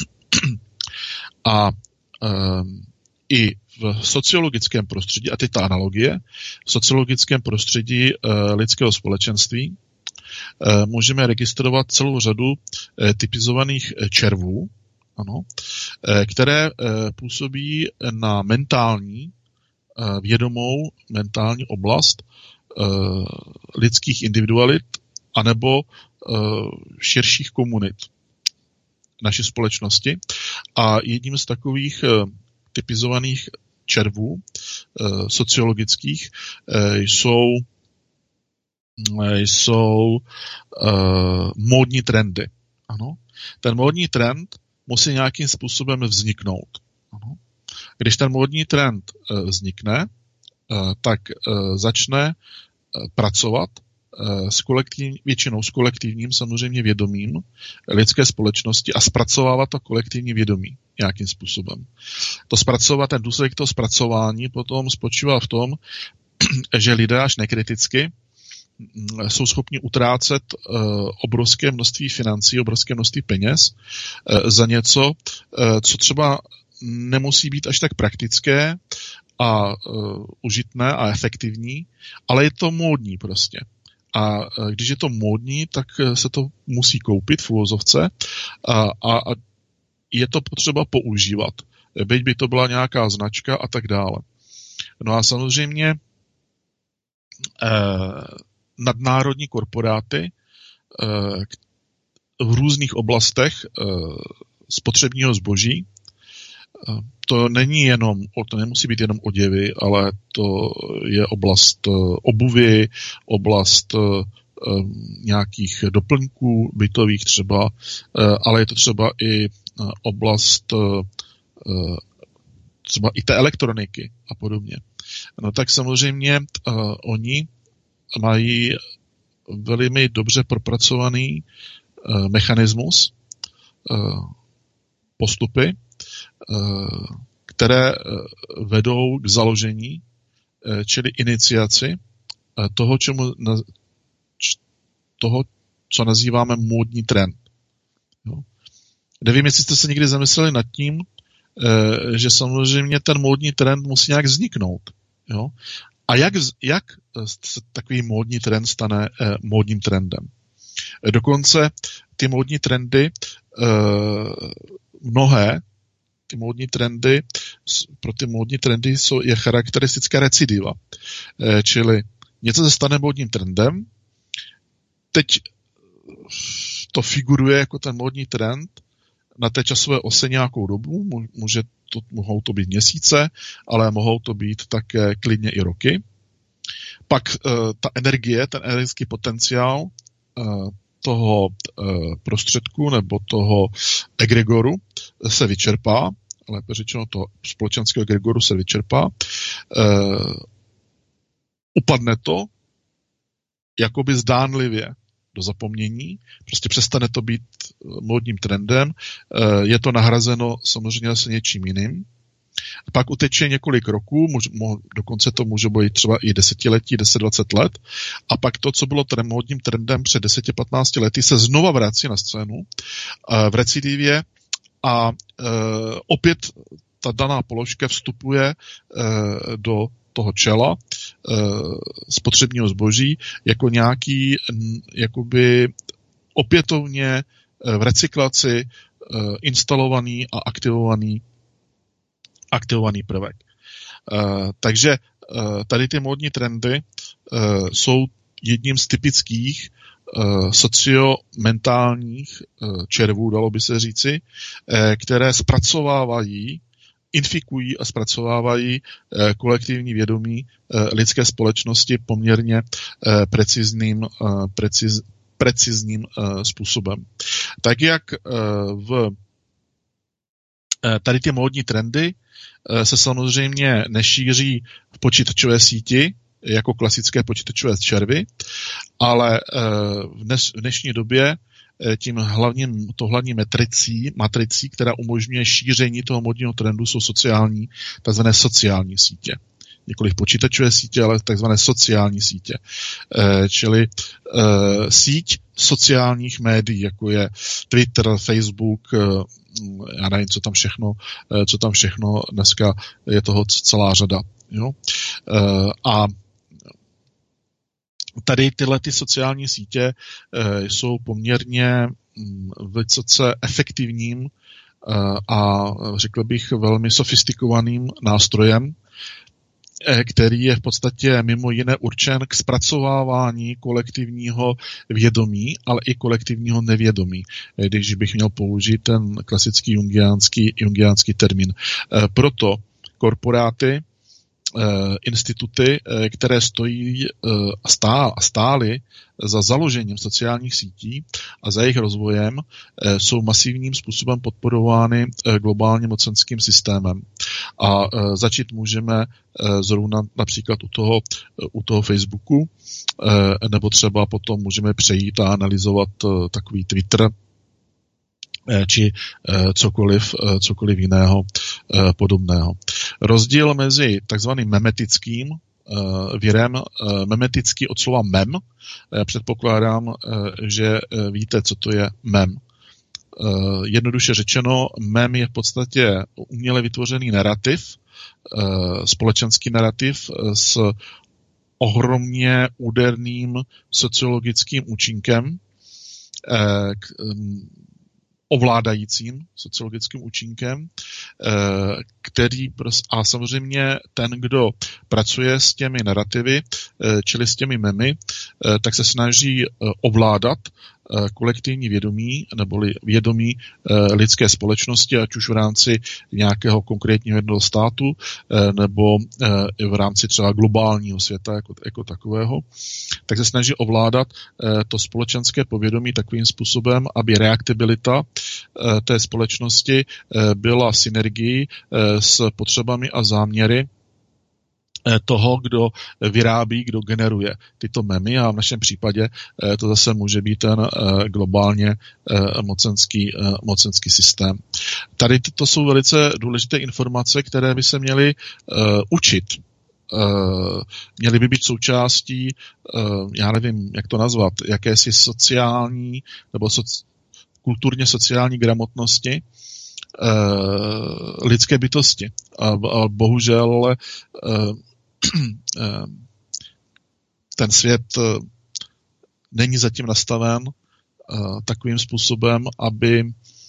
A um, i v sociologickém prostředí, a teď ta analogie, v sociologickém prostředí uh, lidského společenství můžeme registrovat celou řadu typizovaných červů, ano, které působí na mentální, vědomou mentální oblast lidských individualit anebo širších komunit naší společnosti. A jedním z takových typizovaných červů sociologických jsou, jsou módní trendy. Ano. Ten módní trend musí nějakým způsobem vzniknout. Ano. Když ten módní trend vznikne, tak začne pracovat s kolektiv, většinou s kolektivním samozřejmě vědomím lidské společnosti a zpracovávat to kolektivní vědomí nějakým způsobem. To zpracovat, ten důsledek toho zpracování potom spočívá v tom, že lidé až nekriticky jsou schopni utrácet obrovské množství financí, obrovské množství peněz za něco, co třeba nemusí být až tak praktické a užitné a efektivní, ale je to módní prostě. A když je to módní, tak se to musí koupit v uvozovce a, a, a je to potřeba používat. Byť by to byla nějaká značka a tak dále. No a samozřejmě eh, nadnárodní korporáty eh, v různých oblastech eh, spotřebního zboží, eh, to není jenom, to nemusí být jenom oděvy, ale to je oblast eh, obuvy, oblast eh, nějakých doplňků bytových třeba, eh, ale je to třeba i eh, oblast eh, třeba i té elektroniky a podobně. No tak samozřejmě uh, oni mají velmi dobře propracovaný uh, mechanismus, uh, postupy, uh, které uh, vedou k založení, uh, čili iniciaci uh, toho, čemu na, č, toho, co nazýváme módní trend. Jo. Nevím, jestli jste se někdy zamysleli nad tím, že samozřejmě ten módní trend musí nějak vzniknout. Jo? A jak, jak se takový módní trend stane eh, módním trendem? Dokonce ty módní trendy, eh, mnohé, ty módní trendy, pro ty módní trendy jsou, je charakteristická recidiva. Eh, čili něco se stane módním trendem, teď to figuruje jako ten módní trend, na té časové ose nějakou dobu, může to, mohou to být měsíce, ale mohou to být také klidně i roky. Pak uh, ta energie, ten energický potenciál uh, toho uh, prostředku nebo toho egregoru se vyčerpá, lépe řečeno toho společenského egregoru se vyčerpá. Uh, upadne to jakoby zdánlivě do zapomnění, prostě přestane to být módním trendem, je to nahrazeno samozřejmě se něčím jiným. Pak uteče několik roků, dokonce to může být třeba i desetiletí, deset dvacet let, a pak to, co bylo módním trendem před deset patnáct lety, se znova vrací na scénu v recidivě a opět ta daná položka vstupuje do toho čela spotřebního zboží jako nějaký jakoby opětovně v recyklaci instalovaný a aktivovaný, aktivovaný prvek. Takže tady ty módní trendy jsou jedním z typických sociomentálních červů, dalo by se říci, které zpracovávají, infikují a zpracovávají kolektivní vědomí lidské společnosti poměrně precizním, preciz, precizním způsobem. Tak jak v tady ty módní trendy se samozřejmě nešíří v počítačové síti jako klasické počítačové červy, ale v, dnes, v dnešní době tím hlavním, to hlavní matricí, matricí, která umožňuje šíření toho módního trendu, jsou sociální, takzvané sociální sítě. Nikoliv počítačové sítě, ale takzvané sociální sítě. E, čili e, síť sociálních médií, jako je Twitter, Facebook, e, já nevím, co tam všechno, e, co tam všechno dneska je toho celá řada. Jo? E, a tady tyhle ty sociální sítě jsou poměrně vysoce efektivním a řekl bych velmi sofistikovaným nástrojem, který je v podstatě mimo jiné určen k zpracovávání kolektivního vědomí, ale i kolektivního nevědomí, když bych měl použít ten klasický jungiánský, jungiánský termín. Proto korporáty, instituty, které stojí a stály za založením sociálních sítí a za jejich rozvojem, jsou masivním způsobem podporovány globálním mocenským systémem. A začít můžeme zrovna například u toho, u toho Facebooku, nebo třeba potom můžeme přejít a analyzovat takový Twitter, či cokoliv, cokoliv jiného podobného. Rozdíl mezi takzvaným memetickým virem, memetický od slova mem, předpokládám, že víte, co to je mem. Jednoduše řečeno, mem je v podstatě uměle vytvořený narrativ, společenský narrativ s ohromně úderným sociologickým účinkem, ovládajícím sociologickým účinkem, který a samozřejmě ten, kdo pracuje s těmi narrativy, čili s těmi memy, tak se snaží ovládat kolektivní vědomí neboli vědomí lidské společnosti, ať už v rámci nějakého konkrétního jednoho státu nebo v rámci třeba globálního světa jako, jako takového, tak se snaží ovládat to společenské povědomí takovým způsobem, aby reaktibilita té společnosti byla synergii s potřebami a záměry toho, kdo vyrábí, kdo generuje tyto memy, a v našem případě to zase může být ten globálně mocenský, mocenský systém. Tady to jsou velice důležité informace, které by se měly učit. Měly by být součástí, já nevím, jak to nazvat, jakési sociální nebo soci, kulturně sociální gramotnosti lidské bytosti. A, a bohužel ten svět není zatím nastaven takovým způsobem, aby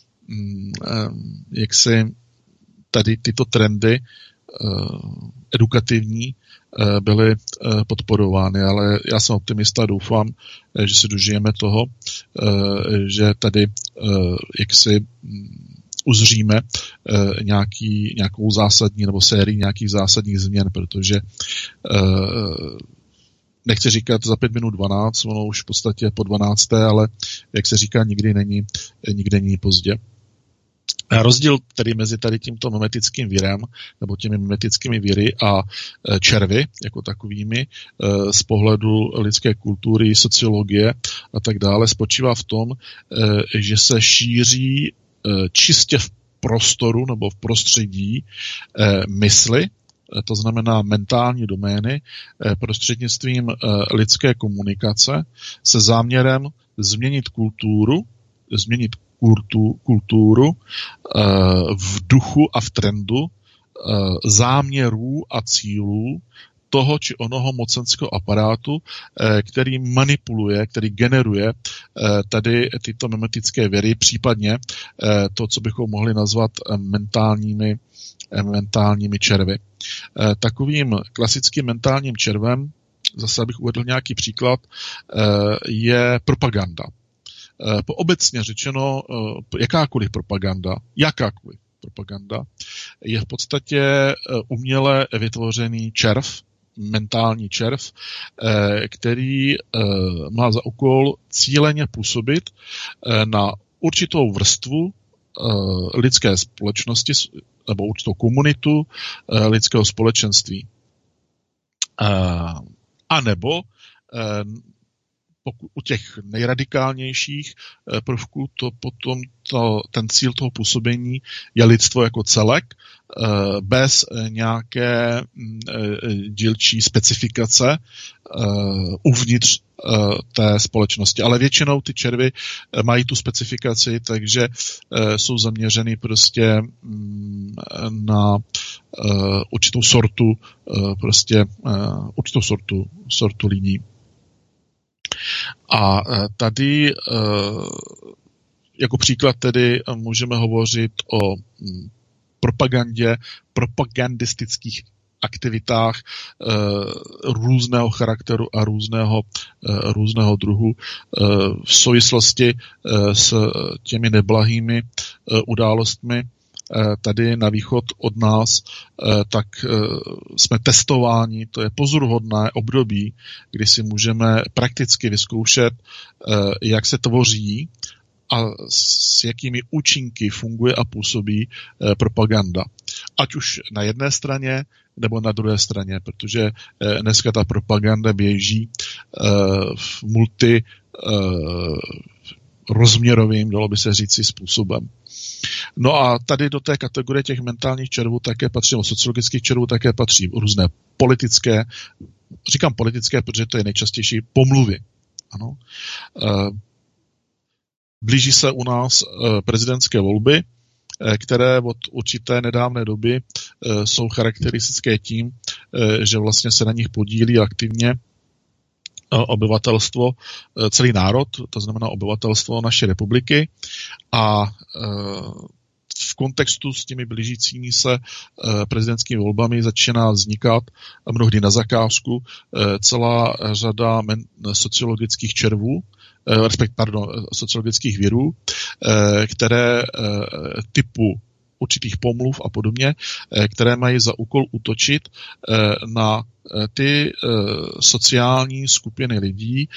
jaksi tady tyto trendy edukativní byly podporovány, ale já jsem optimista a doufám, že se dožijeme toho, že tady jaksi uzříme nějaký, nějakou zásadní nebo sérii nějakých zásadních změn, protože nechci říkat za pět minut dvanáct, ono už v podstatě po dvanácté, ale jak se říká, nikdy není, nikdy není pozdě. A rozdíl tedy mezi tady tímto memetickým virem nebo těmi memetickými viry a červy jako takovými z pohledu lidské kultury, sociologie a tak dále spočívá v tom, že se šíří čistě v prostoru nebo v prostředí mysli, to znamená mentální domény, prostřednictvím lidské komunikace se záměrem změnit kulturu, změnit kultu, kulturu v duchu a v trendu záměrů a cílů toho či onoho mocenského aparátu, který manipuluje, který generuje tady tyto memetické věry, případně to, co bychom mohli nazvat mentálními, mentálními červy. Takovým klasickým mentálním červem, zase abych uvedl nějaký příklad, je propaganda. Obecně řečeno, jakákoliv propaganda, jakákoliv propaganda je v podstatě uměle vytvořený červ, mentální červ, který má za úkol cíleně působit na určitou vrstvu lidské společnosti nebo určitou komunitu lidského společenství. A nebo u těch nejradikálnějších prvků to potom to, ten cíl toho působení je lidstvo jako celek, bez nějaké dílčí specifikace uvnitř té společnosti. Ale většinou ty červy mají tu specifikaci, takže jsou zaměřeny prostě na určitou sortu, prostě určitou sortu, sortu lidí. A tady jako příklad tedy můžeme hovořit o propagandě, propagandistických aktivitách e, různého charakteru a různého, e, různého druhu e, v souvislosti e, s těmi neblahými e, událostmi e, tady na východ od nás, e, tak e, jsme testováni, to je pozoruhodné období, kdy si můžeme prakticky vyzkoušet, e, jak se tvoří a s jakými účinky funguje a působí e, propaganda. Ať už na jedné straně, nebo na druhé straně, protože e, dneska ta propaganda běží e, v multi e, rozměrovým, dalo by se říci, způsobem. No a tady do té kategorie těch mentálních červů také patří, nebo sociologických červů také patří různé politické, říkám politické, protože to je nejčastější, pomluvy. Ano. E, Blíží se u nás prezidentské volby, které od určité nedávné doby jsou charakteristické tím, že vlastně se na nich podílí aktivně obyvatelstvo, celý národ, to znamená obyvatelstvo naší republiky, a v kontextu s těmi blížícími se prezidentskými volbami začíná vznikat mnohdy na zakázku celá řada sociologických červů, respekt, pardon, sociologických virů, které typu určitých pomluv a podobně, které mají za úkol útočit na ty sociální skupiny lidí,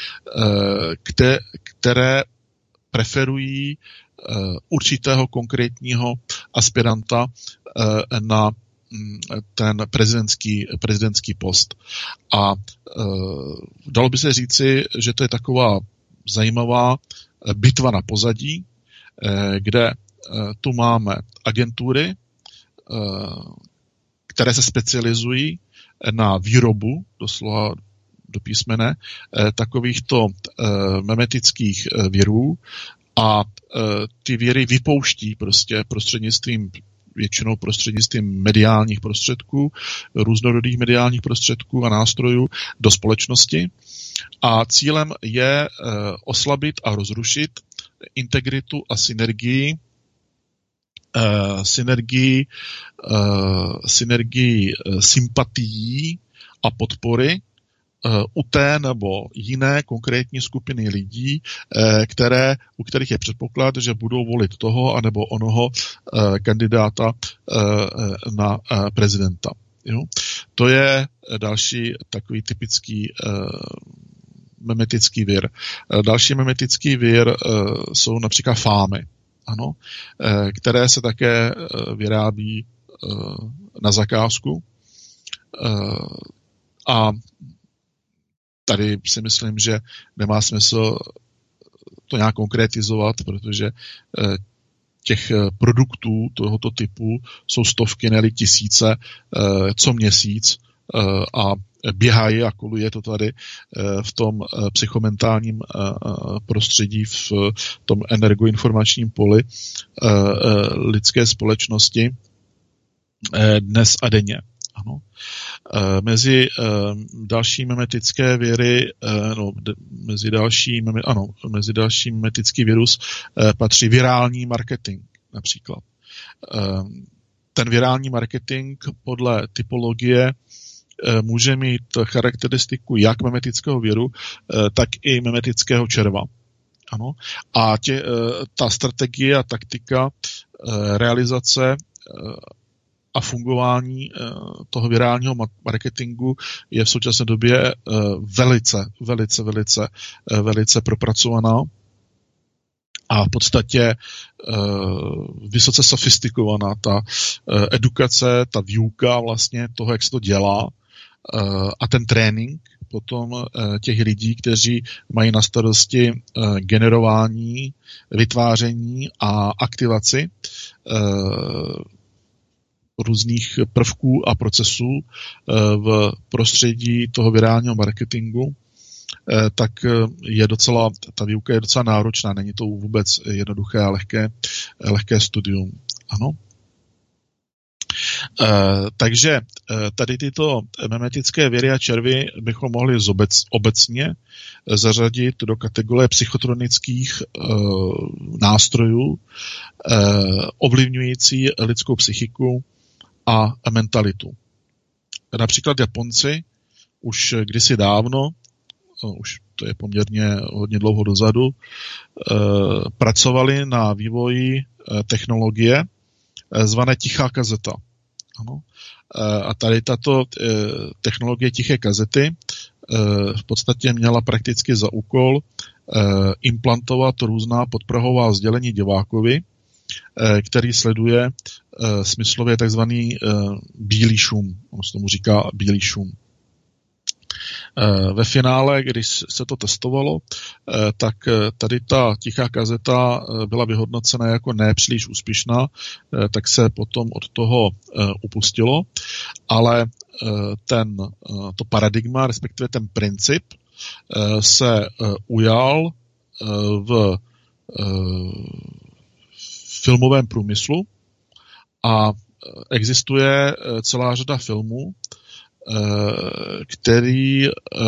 které preferují určitého konkrétního aspiranta na ten prezidentský, prezidentský post. A dalo by se říci, že to je taková zajímavá bitva na pozadí, kde tu máme agentury, které se specializují na výrobu, doslova do písmene, takovýchto memetických virů, a ty viry vypouští prostě prostřednictvím, většinou prostřednictvím mediálních prostředků, různorodých mediálních prostředků a nástrojů do společnosti. A cílem je oslabit a rozrušit integritu a synergii, synergii, synergii sympatií a podpory u té nebo jiné konkrétní skupiny lidí, které, u kterých je předpoklad, že budou volit toho anebo onoho kandidáta na prezidenta. Jo? To je další takový typický memetický vir. Další memetický vir jsou například fámy, ano, které se také vyrábí na zakázku. A tady si myslím, že nemá smysl to nějak konkretizovat, protože těch produktů tohoto typu jsou stovky, ne-li tisíce co měsíc a běhají a koluje to tady v tom psychomentálním prostředí, v tom energoinformačním poli lidské společnosti dnes a denně. Ano. Mezi další memetické viry, no, mezi další, ano, mezi další memetický virus patří virální marketing například. Ten virální marketing podle typologie může mít charakteristiku jak memetického viru, tak i memetického červa. Ano. A tě, ta strategie a taktika realizace a fungování toho virálního marketingu je v současné době velice, velice, velice, velice propracovaná a v podstatě vysoce sofistikovaná ta edukace, ta výuka vlastně toho, jak se to dělá, a ten trénink potom těch lidí, kteří mají na starosti generování, vytváření a aktivaci různých prvků a procesů v prostředí toho virálního marketingu, tak je docela, ta výuka je docela náročná, není to vůbec jednoduché a lehké, lehké studium. Ano. Takže tady tyto memetické viry a červy bychom mohli zobec, obecně zařadit do kategorie psychotronických nástrojů ovlivňující lidskou psychiku a mentalitu. Například Japonci už kdysi dávno, už to je poměrně hodně dlouho dozadu, pracovali na vývoji technologie zvané tichá kazeta. Ano. A tady tato technologie tiché kazety v podstatě měla prakticky za úkol implantovat různá podprahová sdělení divákovi, který sleduje smyslově takzvaný bílý šum. On se tomu říká bílý šum. Ve finále, když se to testovalo, tak tady ta tichá kazeta byla vyhodnocena jako nepříliš úspěšná, tak se potom od toho upustilo, ale ten, to paradigma, respektive ten princip se ujal v filmovém průmyslu a existuje celá řada filmů, který,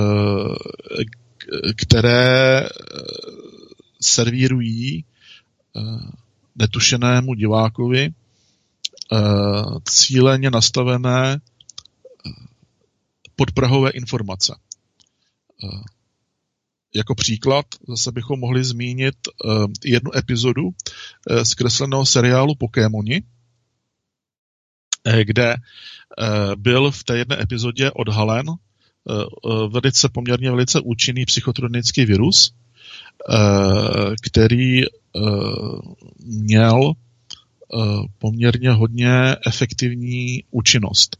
které servírují netušenému divákovi cíleně nastavené podprahové informace. Jako příklad zase bychom mohli zmínit jednu epizodu z kresleného seriálu Pokémoni, kde byl v té jedné epizodě odhalen velice poměrně velice účinný psychotronický virus, který měl poměrně hodně efektivní účinnost.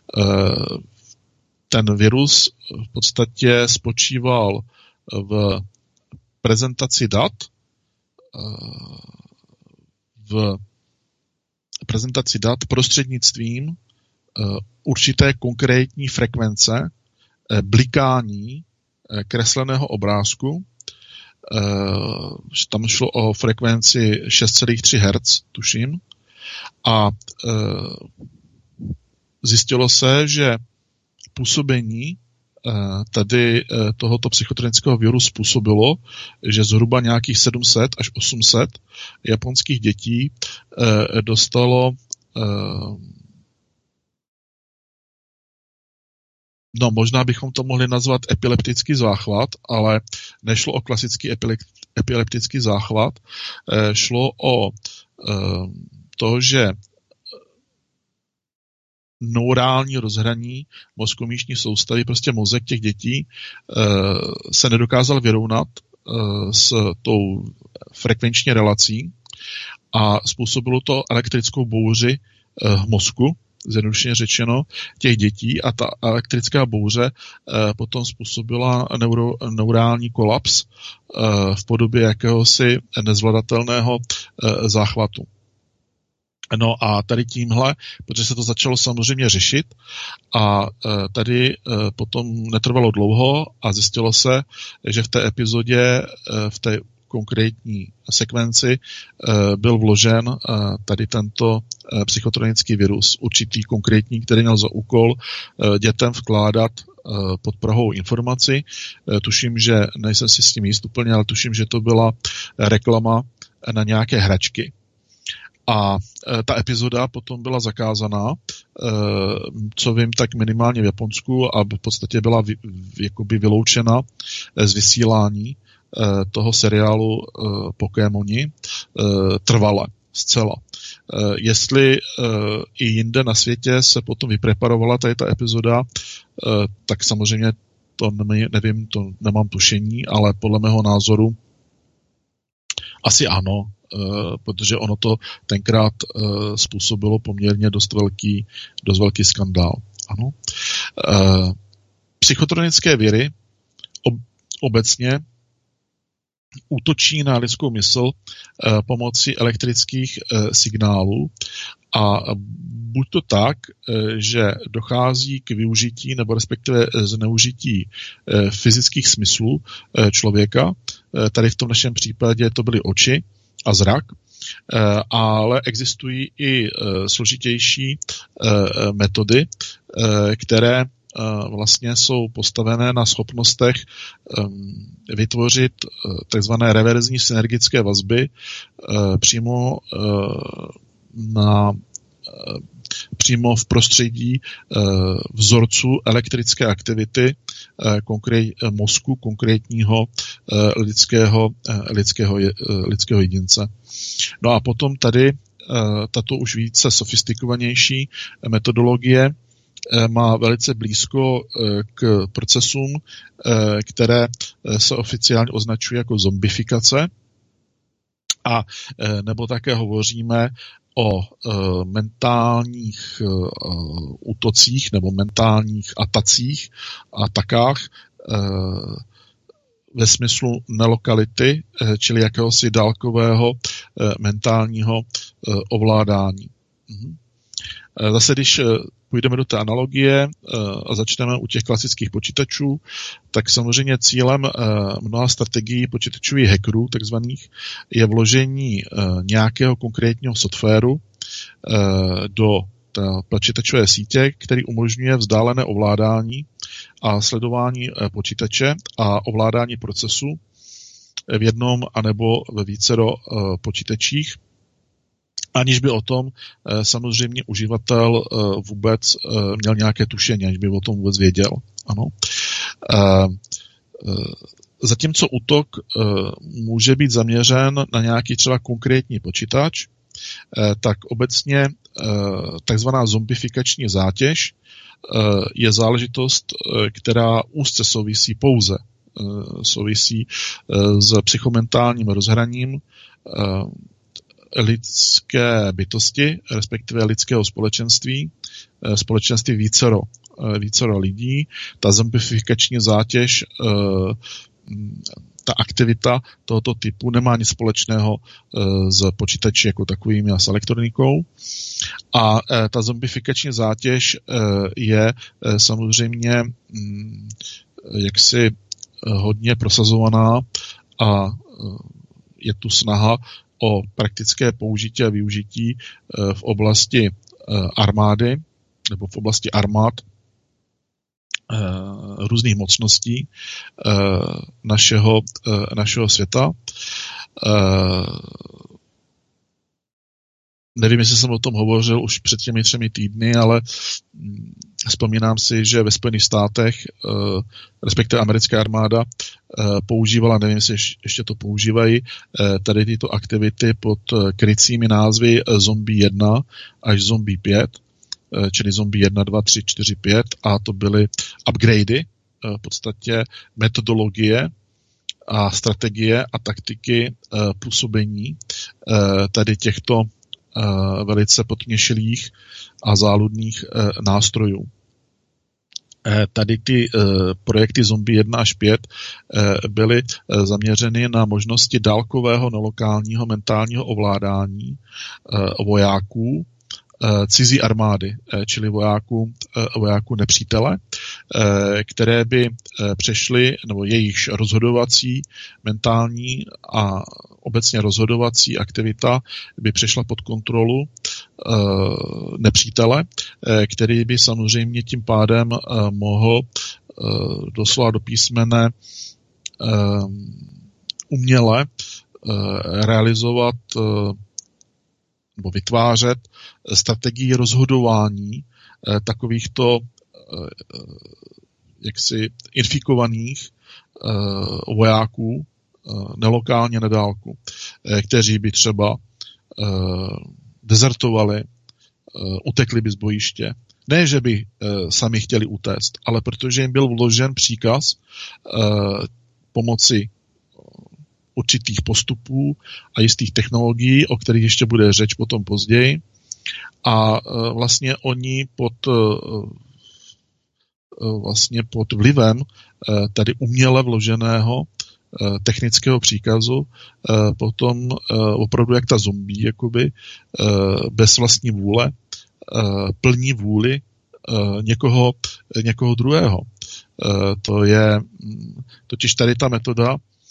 Ten virus v podstatě spočíval v prezentaci dat, v prezentaci dat prostřednictvím určité konkrétní frekvence blikání kresleného obrázku. Tam šlo o frekvenci šest celá tři hertz, tuším. A zjistilo se, že působení tady tohoto psychotronického viru způsobilo, že zhruba nějakých sedm set až osm set japonských dětí dostalo no možná bychom to mohli nazvat epileptický záchvat, ale nešlo o klasický epileptický záchvat, šlo o to, že neurální rozhraní mozkomíšní soustavy, prostě mozek těch dětí se nedokázal vyrovnat s tou frekvenční relací a způsobilo to elektrickou bouři v mozku, zjednodušeně řečeno, těch dětí a ta elektrická bouře potom způsobila neuro, neurální kolaps v podobě jakéhosi nezvladatelného záchvatu. No a tady tímhle, protože se to začalo samozřejmě řešit a tady potom netrvalo dlouho a zjistilo se, že v té epizodě, v té konkrétní sekvenci byl vložen tady tento psychotronický virus, určitý konkrétní, který měl za úkol dětem vkládat pod prahou informaci. Tuším, že nejsem si s tím jist úplně, ale tuším, že to byla reklama na nějaké hračky. A ta epizoda potom byla zakázaná, co vím, tak minimálně v Japonsku a v podstatě byla vy, jakoby vyloučena z vysílání toho seriálu Pokémoni trvale, zcela. Jestli i jinde na světě se potom vypreparovala tady ta epizoda, tak samozřejmě to nevím, to nemám tušení, ale podle mého názoru asi ano, protože ono to tenkrát způsobilo poměrně dost velký, dost velký skandál. Ano. Psychotronické viry obecně útočí na lidskou mysl pomocí elektrických signálů a buď to tak, že dochází k využití nebo respektive zneužití fyzických smyslů člověka, tady v tom našem případě to byly oči a zrak, ale existují i složitější metody, které vlastně jsou postavené na schopnostech vytvořit takzvané reverzní synergické vazby přímo na přímo v prostředí vzorců elektrické aktivity konkrét, mozku konkrétního lidského, lidského, lidského jedince. No a potom tady tato už více sofistikovanější metodologie má velice blízko k procesům, které se oficiálně označují jako zombifikace, a nebo také hovoříme o uh, mentálních uh, útocích nebo mentálních atacích a takách uh, ve smyslu nelokality, uh, čili jakéhosi dálkového uh, mentálního uh, ovládání. Uh-huh. Uh, zase, když uh, půjdeme do té analogie uh, a začneme u těch klasických počítačů, tak samozřejmě cílem uh, mnoha strategií počítačových hackerů, takzvaných, je vložení uh, nějakého konkrétního softwaru uh, do té počítačové sítě, který umožňuje vzdálené ovládání a sledování uh, počítače a ovládání procesu v jednom anebo ve vícero uh, počítačích, aniž by o tom samozřejmě uživatel vůbec měl nějaké tušení, aniž by o tom vůbec věděl. Ano. Zatímco útok může být zaměřen na nějaký třeba konkrétní počítač, tak obecně takzvaná zombifikační zátěž je záležitost, která úzce souvisí pouze souvisí s psychomentálním rozhraním lidské bytosti, respektive lidského společenství, společenství vícero, vícero lidí. Ta zombifikační zátěž, ta aktivita tohoto typu nemá nic společného s počítači jako takovými a s elektronikou. A ta zombifikační zátěž je samozřejmě jaksi hodně prosazovaná a je tu snaha o praktické použití a využití v oblasti armády nebo v oblasti armád různých mocností našeho, našeho světa. Nevím, jestli jsem o tom hovořil už před těmi třemi týdny, ale vzpomínám si, že ve Spojených státech, respektive americká armáda, používala, nevím, jestli ještě to používají, tady tyto aktivity pod krycími názvy Zombie jedna až Zombie pět, čili Zombie jedna, dva, tři, čtyři, pět, a to byly upgradey, v podstatě metodologie a strategie a taktiky působení tady těchto velice potměšilých a záludných nástrojů. Tady ty projekty Zombie jedna až pět byly zaměřeny na možnosti dálkového nelokálního mentálního ovládání vojáků cizí armády, čili vojáků, vojáků nepřítele, které by přešly, nebo jejichž rozhodovací, mentální a obecně rozhodovací aktivita by přešla pod kontrolu nepřítele, který by samozřejmě tím pádem mohl doslova do písmene uměle realizovat nebo vytvářet strategii rozhodování takovýchto jaksi infikovaných vojáků nelokálně na dálku, kteří by třeba dezertovali, utekli by z bojiště. Ne, že by sami chtěli utéct, ale protože jim byl vložen příkaz pomocí určitých postupů a jistých technologií, o kterých ještě bude řeč potom později. A vlastně oni pod vlastně pod vlivem tady uměle vloženého technického příkazu potom opravdu jak ta zombie, jakoby bez vlastní vůle plní vůli někoho, někoho druhého. To je totiž tady ta metoda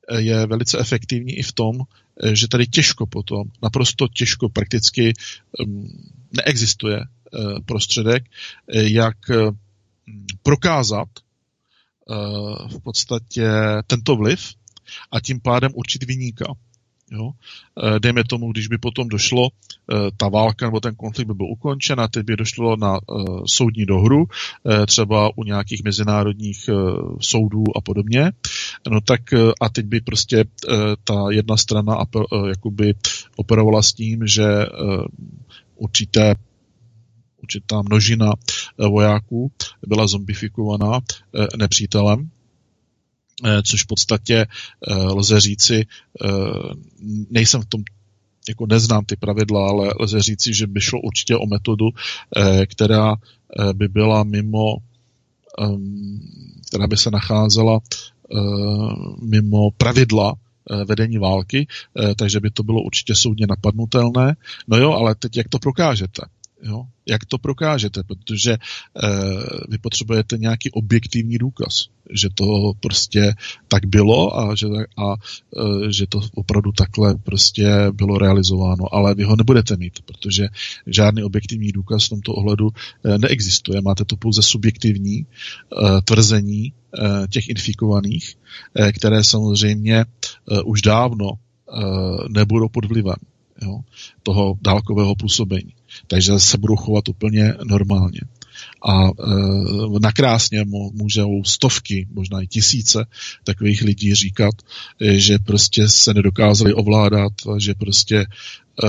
je velice efektivní i v tom, že tady těžko potom, naprosto těžko, prakticky neexistuje prostředek, jak prokázat v podstatě tento vliv a tím pádem určit viníka. Jo? Dejme tomu, když by potom došlo, ta válka nebo ten konflikt by byl ukončen a teď by došlo na uh, soudní dohru, uh, třeba u nějakých mezinárodních uh, soudů a podobně, no tak uh, a teď by prostě uh, ta jedna strana apel, uh, jakoby operovala s tím, že uh, určité určitá množina uh, vojáků byla zombifikovaná uh, nepřítelem, což v podstatě uh, lze říci, uh, nejsem v tom, jako neznám ty pravidla, ale lze říci, že by šlo určitě o metodu, uh, která uh, by byla mimo, um, která by se nacházela uh, mimo pravidla uh, vedení války, uh, takže by to bylo určitě soudně napadnutelné. No jo, ale teď jak to prokážete? Jo? Jak to prokážete? Protože e, vy potřebujete nějaký objektivní důkaz, že to prostě tak bylo a, že, a e, že to opravdu takhle prostě bylo realizováno. Ale vy ho nebudete mít, protože žádný objektivní důkaz v tomto ohledu e, neexistuje. Máte to pouze subjektivní e, tvrzení e, těch infikovaných, e, které samozřejmě e, už dávno e, nebudou pod vlivem, jo, toho dálkového působení. Takže se budou chovat úplně normálně. A e, nakrásně můžou stovky, možná i tisíce takových lidí říkat, že prostě se nedokázali ovládat, že prostě e,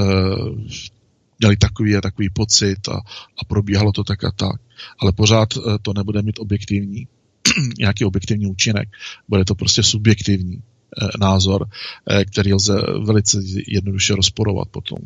měli takový a takový pocit a, a probíhalo to tak a tak. Ale pořád to nebude mít objektivní, nějaký objektivní účinek. Bude to prostě subjektivní e, názor, e, který lze velice jednoduše rozporovat potom.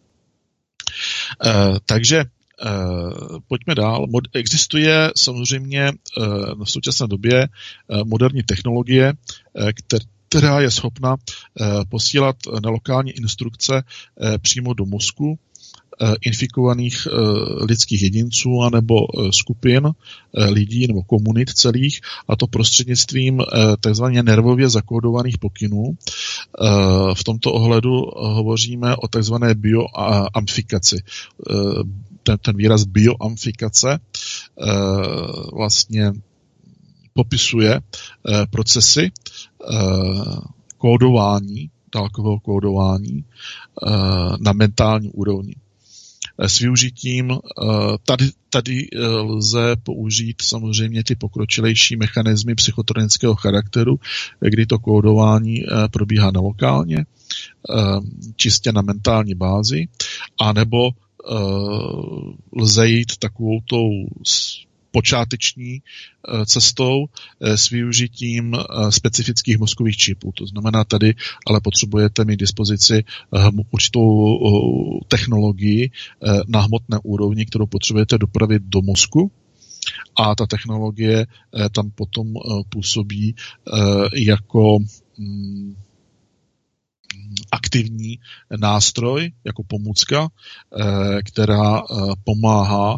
Uh, takže uh, pojďme dál. Mod- existuje samozřejmě uh, v současné době uh, moderní technologie, uh, kter- která je schopna uh, posílat nelokální instrukce uh, přímo do mozku uh, infikovaných uh, lidských jedinců anebo uh, skupin uh, lidí nebo komunit celých, a to prostřednictvím uh, takzvaně nervově zakódovaných pokynů. Uh, v tomto ohledu hovoříme o takzvané bioamfikaci. Uh, ten, ten výraz bioamfikace uh, vlastně popisuje uh, procesy uh, kódování, dálkového kódování uh, na mentální úrovni. S využitím, tady, tady lze použít samozřejmě ty pokročilejší mechanismy psychotronického charakteru, kdy to kódování probíhá nelokálně, čistě na mentální bázi, anebo lze jít takovou tou počáteční cestou s využitím specifických mozkových čipů. To znamená, tady ale potřebujete mít dispozici určitou technologii na hmotné úrovni, kterou potřebujete dopravit do mozku, a ta technologie tam potom působí jako aktivní nástroj, jako pomůcka, která pomáhá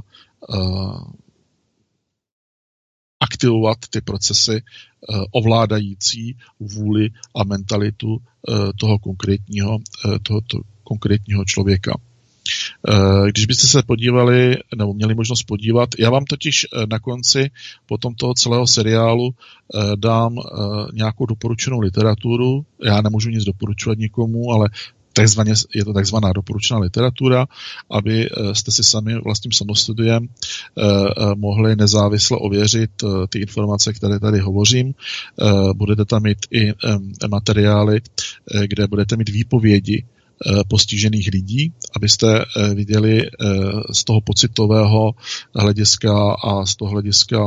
aktivovat ty procesy uh, ovládající vůli a mentalitu uh, toho konkrétního, uh, tohoto konkrétního člověka. Uh, když byste se podívali, nebo měli možnost podívat, já vám totiž uh, na konci potom toho celého seriálu uh, dám uh, nějakou doporučenou literaturu. Já nemůžu nic doporučovat nikomu, ale takzvaně, je to takzvaná doporučená literatura, aby jste si sami vlastním samostudiem mohli nezávisle ověřit ty informace, které tady hovořím. Budete tam mít i materiály, kde budete mít výpovědi postižených lidí, abyste viděli z toho pocitového hlediska a z toho hlediska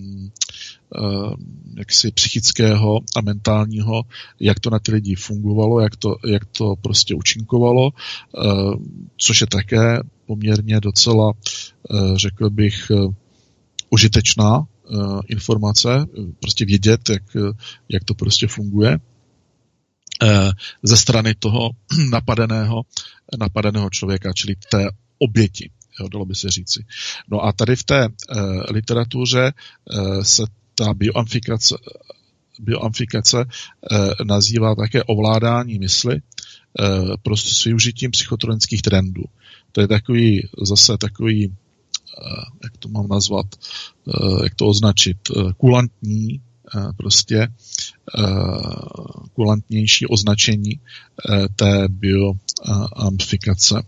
jaksi psychického a mentálního, jak to na ty lidi fungovalo, jak to, jak to prostě účinkovalo, což je také poměrně docela, řekl bych, užitečná informace, prostě vědět, jak, jak to prostě funguje ze strany toho napadeného, napadeného člověka, čili té oběti, jo, dalo by se říci. No a tady v té uh, literatuře uh, se ta bioamfikace, bioamfikace nazývá také ovládání mysli prostě s využitím psychotronických trendů. To je takový, zase takový, jak to mám nazvat, jak to označit, kulantní, prostě kulantnější označení té bioamfikace.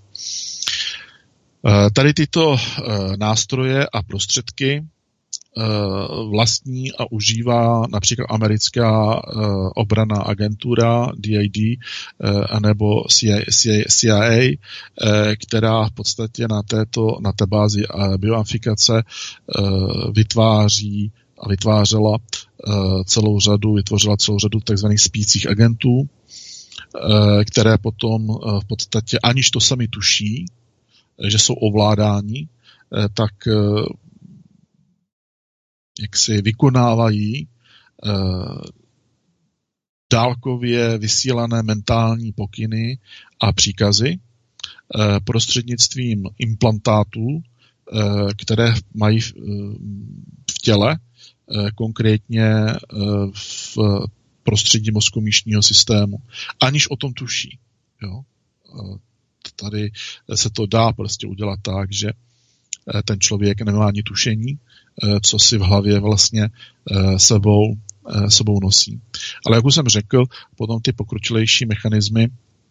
Tady tyto nástroje a prostředky vlastní a užívá například americká obranná agentura D I D nebo C I A, která v podstatě na této, na té bázi bioamfikace vytváří a vytvářela celou řadu, vytvořila celou řadu takzvaných spících agentů, které potom v podstatě, aniž to sami tuší, že jsou ovládáni, tak jak si vykonávají dálkově vysílané mentální pokyny a příkazy prostřednictvím implantátů, které mají v těle, konkrétně v prostředí mozkomíšního systému, aniž o tom tuší. Jo? Tady se to dá prostě udělat tak, že ten člověk nemá ani tušení, co si v hlavě vlastně sebou, sebou nosí. Ale jak už jsem řekl, potom ty pokročilejší mechanismy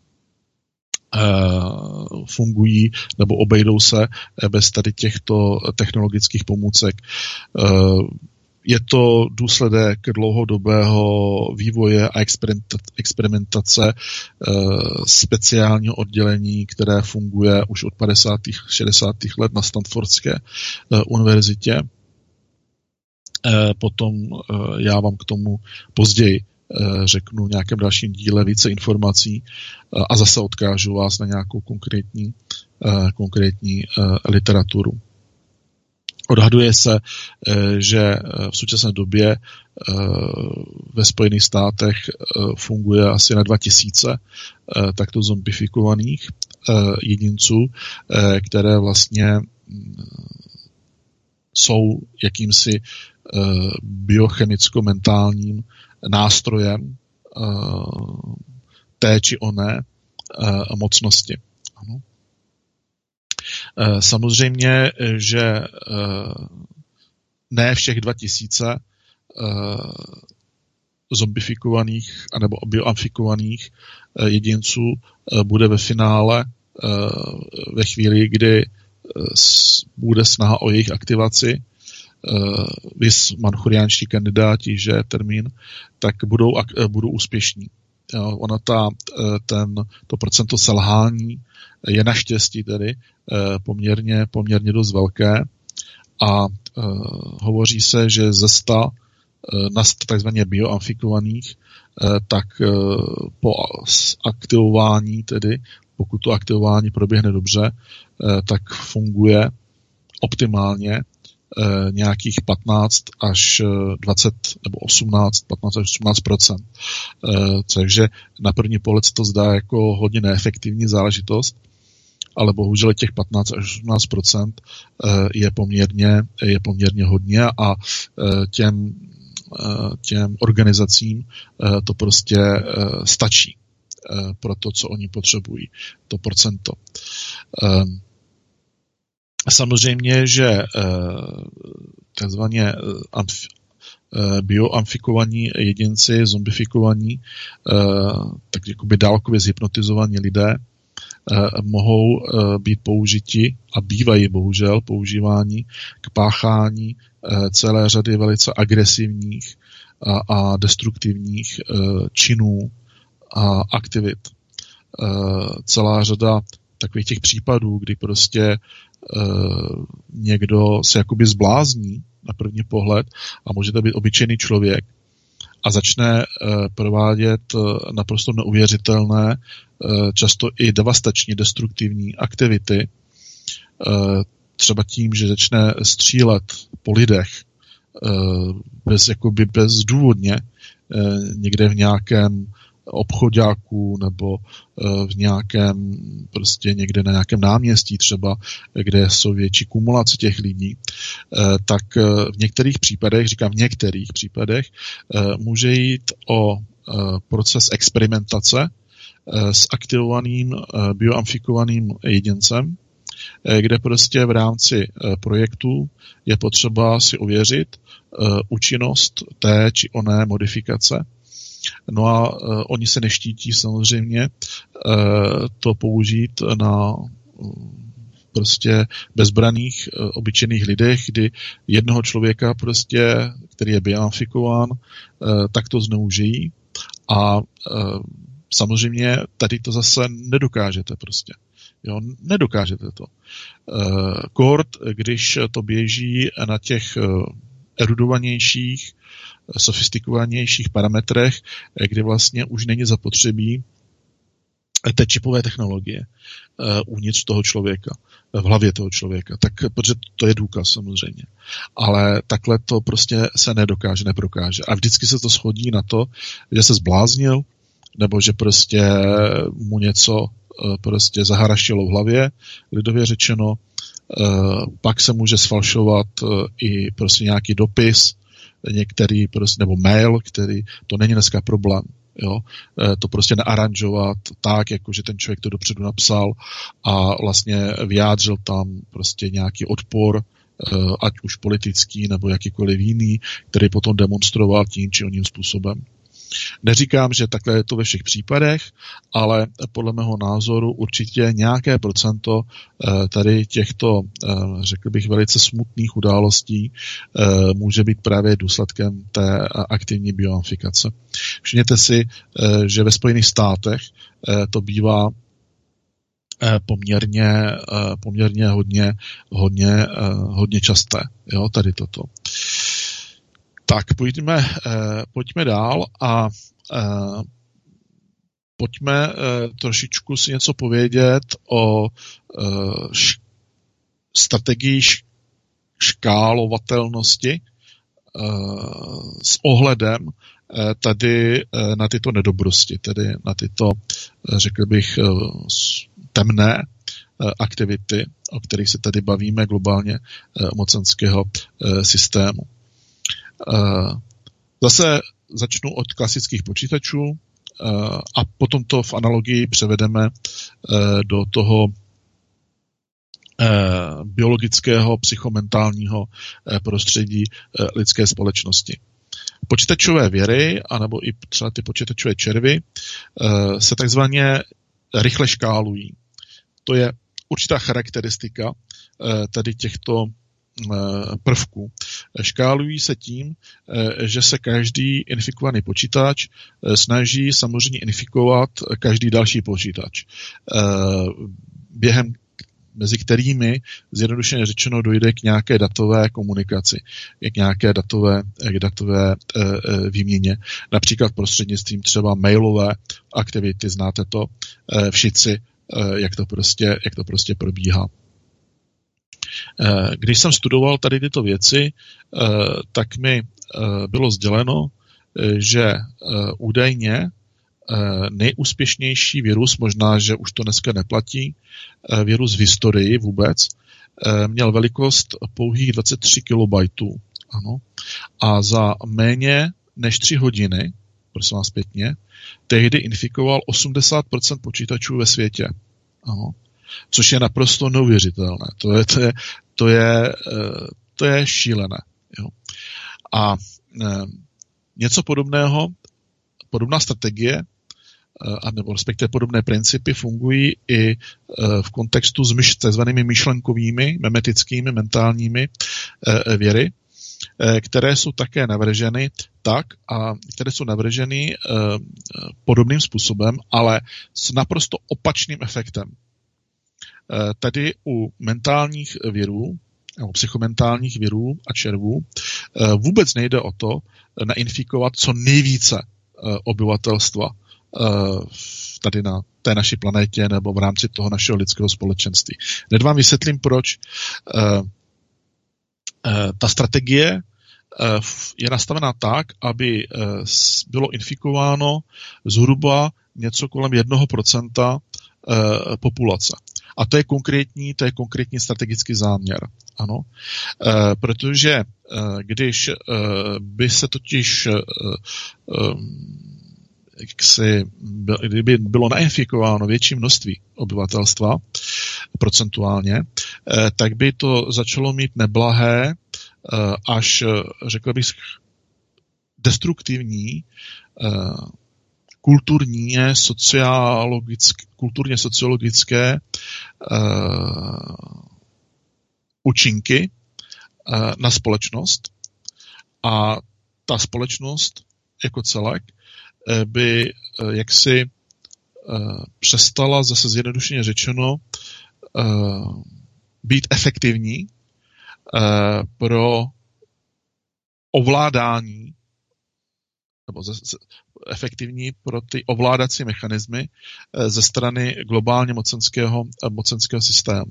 fungují nebo obejdou se bez tady těchto technologických pomůcek. Je to důsledek dlouhodobého vývoje a experimentace speciálního oddělení, které funguje už od padesátých šedesátých let na Stanfordské univerzitě. Potom já vám k tomu později řeknu v nějakém dalším díle více informací a zase odkážu vás na nějakou konkrétní, konkrétní literaturu. Odhaduje se, že v současné době ve Spojených státech funguje asi na dva tisíce takto zombifikovaných jedinců, které vlastně jsou jakýmsi biochemicko-mentálním nástrojem té či oné mocnosti. Ano. Samozřejmě, že ne všech dva tisíce zombifikovaných anebo bioamfikovaných jedinců bude ve finále ve chvíli, kdy bude snaha o jejich aktivaci, vys manchuriánští kandidáti, že termín, tak budou, budou úspěšní. Jo, ona ta, ten, to procento selhání je naštěstí tedy poměrně, poměrně dost velké a hovoří se, že ze sta na takzvaně bioamfikovaných, tak po aktivování tedy, pokud to aktivování proběhne dobře, tak funguje optimálně nějakých patnáct až dvacet nebo osmnáct, patnáct až osmnáct procent. Takže na první pohled se to zdá jako hodně neefektivní záležitost, ale bohužel těch patnáct až osmnáct procent je poměrně, je poměrně hodně a těm, těm organizacím to prostě stačí pro to, co oni potřebují, to procento. Samozřejmě, že takzvaně bioamfikovaní jedinci, zombifikovaní, tak jakoby dálkově zhypnotizovaní lidé mohou být použiti a bývají bohužel používáni k páchání celé řady velice agresivních a, a destruktivních činů a aktivit. Celá řada takových těch případů, kdy prostě někdo se jakoby zblázní na první pohled a může to být obyčejný člověk a začne provádět naprosto neuvěřitelné, často i devastační, destruktivní aktivity, třeba tím, že začne střílet po lidech bez, jakoby bezdůvodně, někde v nějakém obchodáků nebo v nějakém, prostě někde na nějakém náměstí třeba, kde jsou větší kumulace těch lidí, tak v některých případech, říkám v některých případech, může jít o proces experimentace s aktivovaným bioamfikovaným jedincem, kde prostě v rámci projektu je potřeba si ověřit účinnost té či oné modifikace. No a oni se neštítí samozřejmě to použít na prostě bezbraných obyčejných lidech, kdy jednoho člověka prostě, který je bioamfikován, tak to zneužijí a samozřejmě tady to zase nedokážete prostě. Jo, nedokážete to. Kort, když to běží na těch erudovanějších, sofistikovanějších parametrech, kdy vlastně už není zapotřebí té čipové technologie uvnitř toho člověka, v hlavě toho člověka, tak, protože to je důkaz samozřejmě. Ale takhle to prostě se nedokáže, neprokáže. A vždycky se to shodí na to, že se zbláznil, nebo že prostě mu něco prostě zaharaštilo v hlavě, lidově řečeno, pak se může sfalšovat i prostě nějaký dopis, některý prostě, nebo mail, který, to není dneska problém, jo, to prostě naaranžovat tak, jako že ten člověk to dopředu napsal a vlastně vyjádřil tam prostě nějaký odpor, ať už politický nebo jakýkoliv jiný, který potom demonstroval tím či oným způsobem. Neříkám, že takhle je to ve všech případech, ale podle mého názoru určitě nějaké procento tady těchto, řekl bych, velice smutných událostí může být právě důsledkem té aktivní bioamfikace. Všimněte si, že ve Spojených státech to bývá poměrně, poměrně hodně, hodně, hodně časté. Jo, tady toto. Tak, pojďme, eh, pojďme dál a eh, pojďme eh, trošičku si něco povědět o eh, š- strategii š- škálovatelnosti eh, s ohledem eh, tady eh, na tyto nedobrosti, tedy na tyto, eh, řekl bych, eh, temné eh, aktivity, o kterých se tady bavíme globálně eh, mocenského eh, systému. Zase začnu od klasických počítačů a potom to v analogii převedeme do toho biologického, psychomentálního prostředí lidské společnosti. Počítačové věry, anebo i třeba ty počítačové červy, se takzvaně rychle škálují. To je určitá charakteristika tady těchto prvků. Škálují se tím, že se každý infikovaný počítač snaží samozřejmě infikovat každý další počítač. Během mezi kterými, zjednodušeně řečeno, dojde k nějaké datové komunikaci, k nějaké datové, k datové výměně. Například prostřednictvím třeba mailové aktivity, znáte to všichni, jak to prostě, jak to prostě probíhá. Když jsem studoval tady tyto věci, tak mi bylo sděleno, že údajně nejúspěšnější virus, možná, že už to dneska neplatí, virus v historii vůbec, měl velikost pouhých dvacet tři kilobajtů. Ano. A za méně než tři hodiny, prosím vás pěkně, tehdy infikoval osmdesát procent počítačů ve světě. Ano. Což je naprosto neuvěřitelné. To je, to je, to je, to je šílené. Jo. A něco podobného, podobná strategie, a nebo respektive podobné principy fungují i v kontextu s myš, takzvanými myšlenkovými, memetickými, mentálními věry, které jsou také navrženy tak a které jsou navrženy podobným způsobem, ale s naprosto opačným efektem. Tady u mentálních virů, nebo psychomentálních virů a červů vůbec nejde o to nainfikovat co nejvíce obyvatelstva tady na té naší planetě nebo v rámci toho našeho lidského společenství. Hned vám vysvětlím, proč ta strategie je nastavená tak, aby bylo infikováno zhruba něco kolem jednoho procenta populace. A to je konkrétní, to je konkrétní strategický záměr. Ano, e, protože e, když e, by se totiž, e, e, jaksi, kdyby bylo nainfikováno větší množství obyvatelstva procentuálně, e, tak by to začalo mít neblahé, e, až, řekl bych, destruktivní e, kulturní, sociologické, kulturně sociologické uh, účinky uh, na společnost a ta společnost jako celek uh, by uh, jaksi uh, přestala, zase zjednodušeně řečeno, uh, být efektivní uh, pro ovládání nebo ze, ze, efektivní pro ty ovládací mechanismy ze strany globálně mocenského, mocenského systému.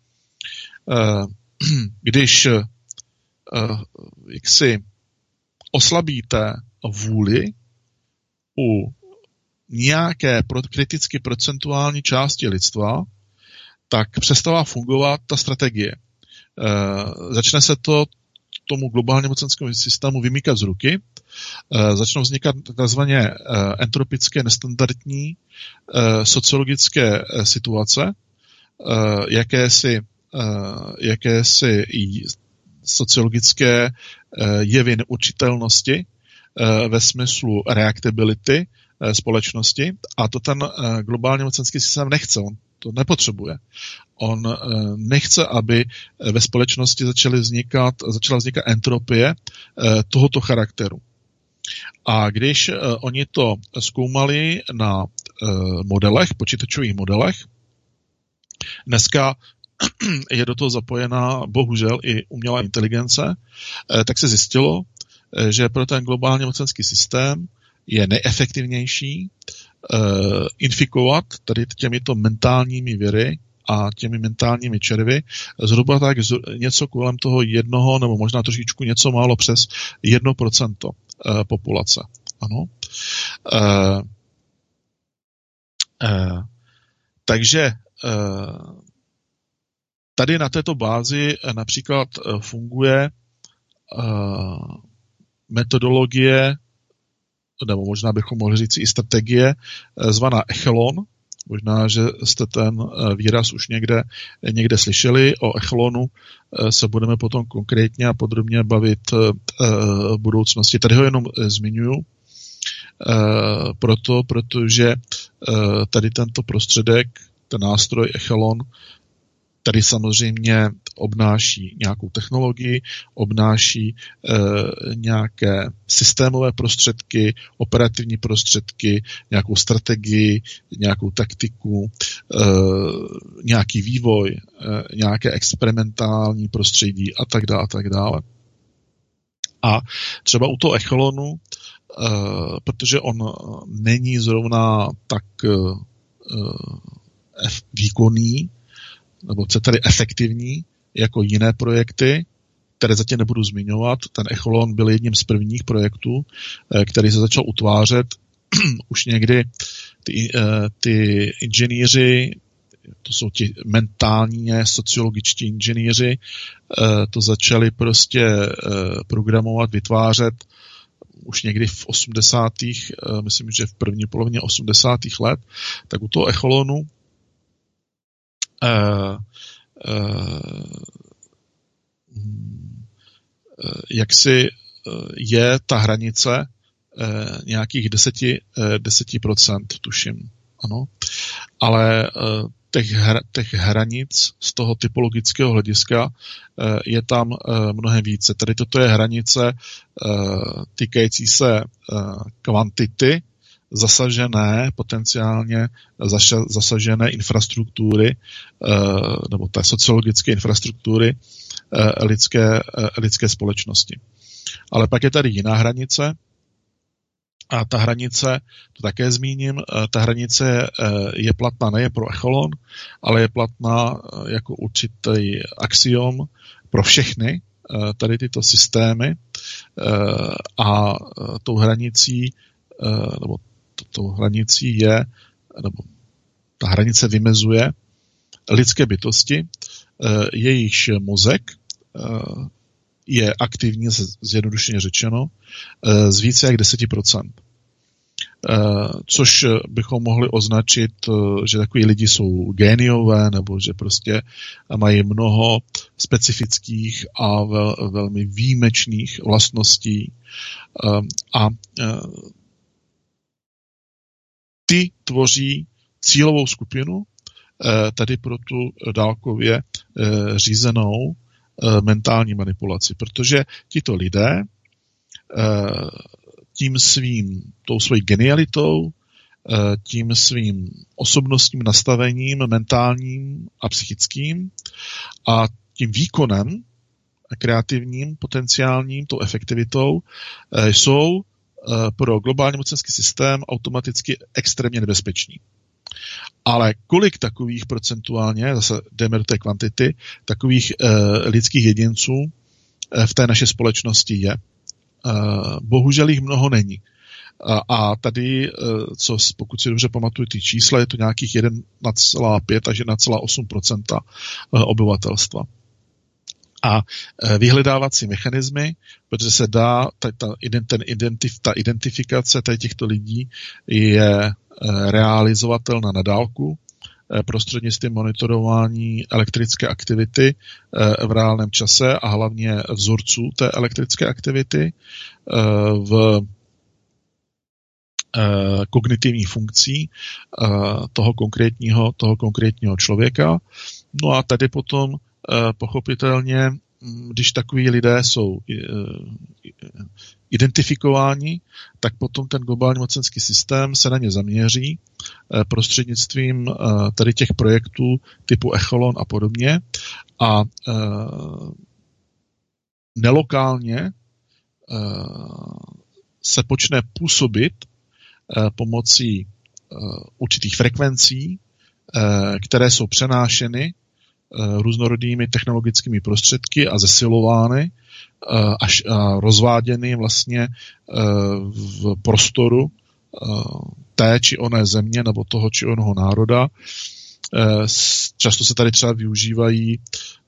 Když jak si oslabíte vůli u nějaké kriticky procentuální části lidstva, tak přestává fungovat ta strategie. Začne se to tomu globálně mocenskému systému vymýkat z ruky, začnou vznikat takzvaně entropické, nestandardní sociologické situace, jakési, jakési sociologické jevy neurčitelnosti ve smyslu reactability společnosti a to ten globálně mocenský systém nechce, on to nepotřebuje. On nechce, aby ve společnosti začaly vznikat, začala vznikat entropie tohoto charakteru. A když oni to zkoumali na modelech, počítačových modelech, dneska je do toho zapojená bohužel i umělá inteligence, tak se zjistilo, že pro ten globálně mocenský systém je nejefektivnější uh, infikovat tady těmito mentálními viry a těmi mentálními červy zhruba tak z, něco kolem toho jednoho nebo možná trošičku něco málo přes jedno procento uh, populace. Ano. Uh, uh, takže uh, tady na této bázi uh, například uh, funguje uh, metodologie nebo možná bychom mohli říct i strategie, zvaná echelon. Možná, že jste ten výraz už někde, někde slyšeli. O echelonu se budeme potom konkrétně a podrobně bavit v budoucnosti. Tady ho jenom zmiňuji, proto, protože tady tento prostředek, ten nástroj echelon, tady samozřejmě obnáší nějakou technologii, obnáší e, nějaké systémové prostředky, operativní prostředky, nějakou strategii, nějakou taktiku, e, nějaký vývoj, e, nějaké experimentální prostředí a tak dále, a tak dále. A třeba u toho echelonu, e, protože on není zrovna tak e, výkonný, nebo chcete-li efektivní, jako jiné projekty, které zatím nebudu zmiňovat. Ten echelon byl jedním z prvních projektů, který se začal utvářet už někdy ty, ty inženýři, to jsou ti mentální, sociologičtí inženýři, to začali prostě programovat, vytvářet už někdy v osmdesátých, myslím, že v první polovině osmdesátých let, tak u toho echelonu Uh, uh, jaksi uh, je ta hranice uh, nějakých deset procent, tuším. Ano. Ale uh, těch, hra, těch hranic z toho typologického hlediska uh, je tam uh, mnohem více. Tady toto je hranice uh, týkající se uh, kvantity zasažené, potenciálně zasažené infrastruktury nebo té sociologické infrastruktury lidské, lidské společnosti. Ale pak je tady jiná hranice a ta hranice, to také zmíním, ta hranice je platná nejen pro echelon, ale je platná jako určitý axiom pro všechny tady tyto systémy, A tou hranicí, nebo tou hranicí je, nebo ta hranice vymezuje lidské bytosti, jejichž mozek je aktivní, zjednodušeně řečeno, z více jak deset procent. Což bychom mohli označit, že takový lidi jsou géniové, nebo že prostě mají mnoho specifických a vel, velmi výjimečných vlastností. A ty tvoří cílovou skupinu tady pro tu dálkově řízenou mentální manipulaci, protože tito lidé tím svým, tou svojí genialitou, tím svým osobnostním nastavením mentálním a psychickým a tím výkonem kreativním, potenciálním, tou efektivitou jsou pro globální mocenský systém automaticky extrémně nebezpeční. Ale kolik takových procentuálně, zase jdeme do té kvantity, takových e, lidských jedinců e, v té naší společnosti je? E, bohužel jich mnoho není. A, a tady, e, co, pokud si dobře pamatuju ty čísla, je to nějakých jedna celá pět až jedna celá osm procenta obyvatelstva. A e, vyhledávací mechanismy, protože se dá, ta, ta, ten identif, ta identifikace tady těchto lidí je realizovatelná na dálku prostřednictvím monitorování elektrické aktivity v reálném čase a hlavně vzorců té elektrické aktivity v kognitivních funkcí toho konkrétního, toho konkrétního člověka. No a tady potom pochopitelně, když takoví lidé jsou identifikováni, tak potom ten globální mocenský systém se na ně zaměří prostřednictvím tady těch projektů typu Echelon a podobně a nelokálně se počne působit pomocí určitých frekvencí, které jsou přenášeny různorodými technologickými prostředky a zesilovány až rozváděny vlastně v prostoru té či oné země nebo toho či onoho národa. Často se tady třeba využívají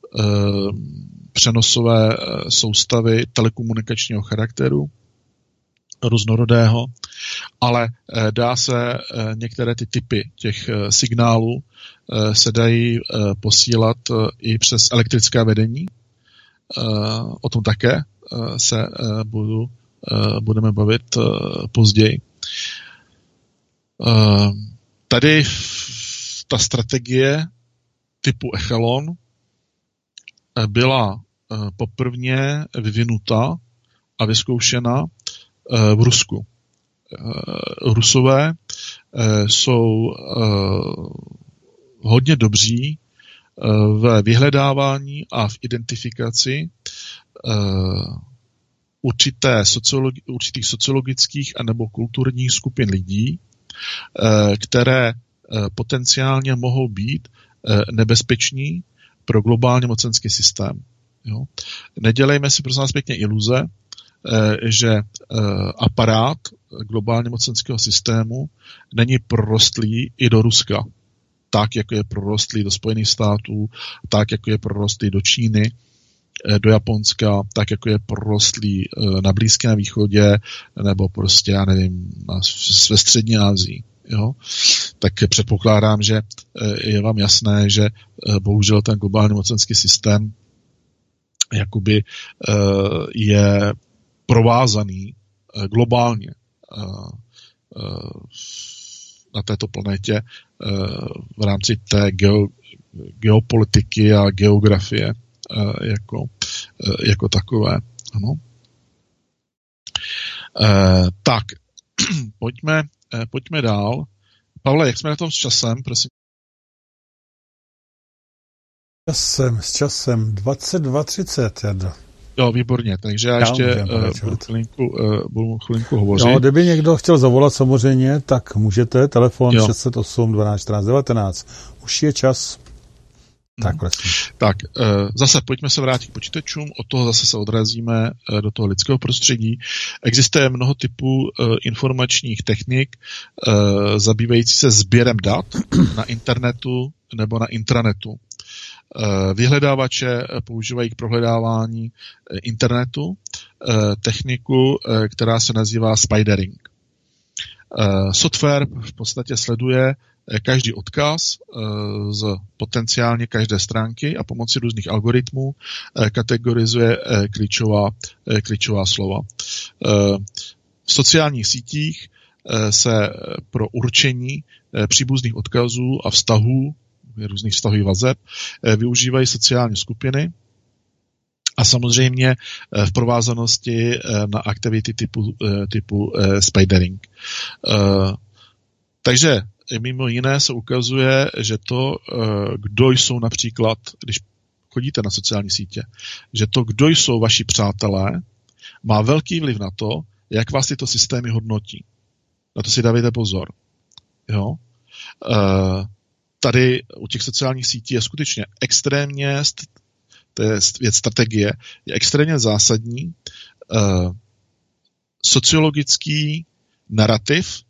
přenosové soustavy telekomunikačního charakteru různorodého, ale dá se některé ty typy těch signálů se dají posílat i přes elektrické vedení. O tom také se budu, budeme bavit později. Tady ta strategie typu Echelon byla poprvně vyvinuta a vyzkoušena v Rusku. Rusové jsou hodně dobří v vyhledávání a v identifikaci určité sociologi- určitých sociologických anebo kulturních skupin lidí, které potenciálně mohou být nebezpeční pro globálně mocenský systém. Jo? Nedělejme si prosím vás pěkně iluze, že aparát globálně mocenského systému není prorostlý i do Ruska, tak, jako je prorostlý do Spojených států, tak, jako je prorostlý do Číny, do Japonska, tak, jako je prorostlý na Blízkém východě, nebo prostě, já nevím, ve střední Asii. Jo? Tak předpokládám, že je vám jasné, že bohužel ten globální mocenský systém jakoby je provázaný globálně na této planetě v rámci té geo, geopolitiky a geografie jako, jako takové. Ano. Tak, pojďme, pojďme dál. Pavle, jak jsme na tom s časem, prosím? Časem, s časem dvacet dva třicet, Jardo. Jo, výborně, takže já, já ještě uh, budu, chvilinku, uh, budu chvilinku hovořit. No, kdyby někdo chtěl zavolat samozřejmě, tak můžete, telefon jo. šest set osm dvanáct čtrnáct devatenáct. Už je čas. Tak, prosím. Tak, zase pojďme se vrátit k počítačům, od toho zase se odrazíme do toho lidského prostředí. Existuje mnoho typů informačních technik zabývající se sběrem dat na internetu nebo na intranetu. Vyhledávače používají k prohledávání internetu techniku, která se nazývá spidering. Software v podstatě sleduje každý odkaz z potenciálně každé stránky a pomocí různých algoritmů kategorizuje klíčová, klíčová slova. V sociálních sítích se pro určení příbuzných odkazů a vztahů, různých vztahových vazeb, využívají sociální skupiny a samozřejmě v provázanosti na aktivity typu, typu spidering. Takže mimo jiné se ukazuje, že to, kdo jsou například, když chodíte na sociální sítě, že to, kdo jsou vaši přátelé, má velký vliv na to, jak vás tyto systémy hodnotí. Na to si dávejte pozor. Jo? Tady u těch sociálních sítí je skutečně extrémně, to je věc strategie, je extrémně zásadní sociologický narrativ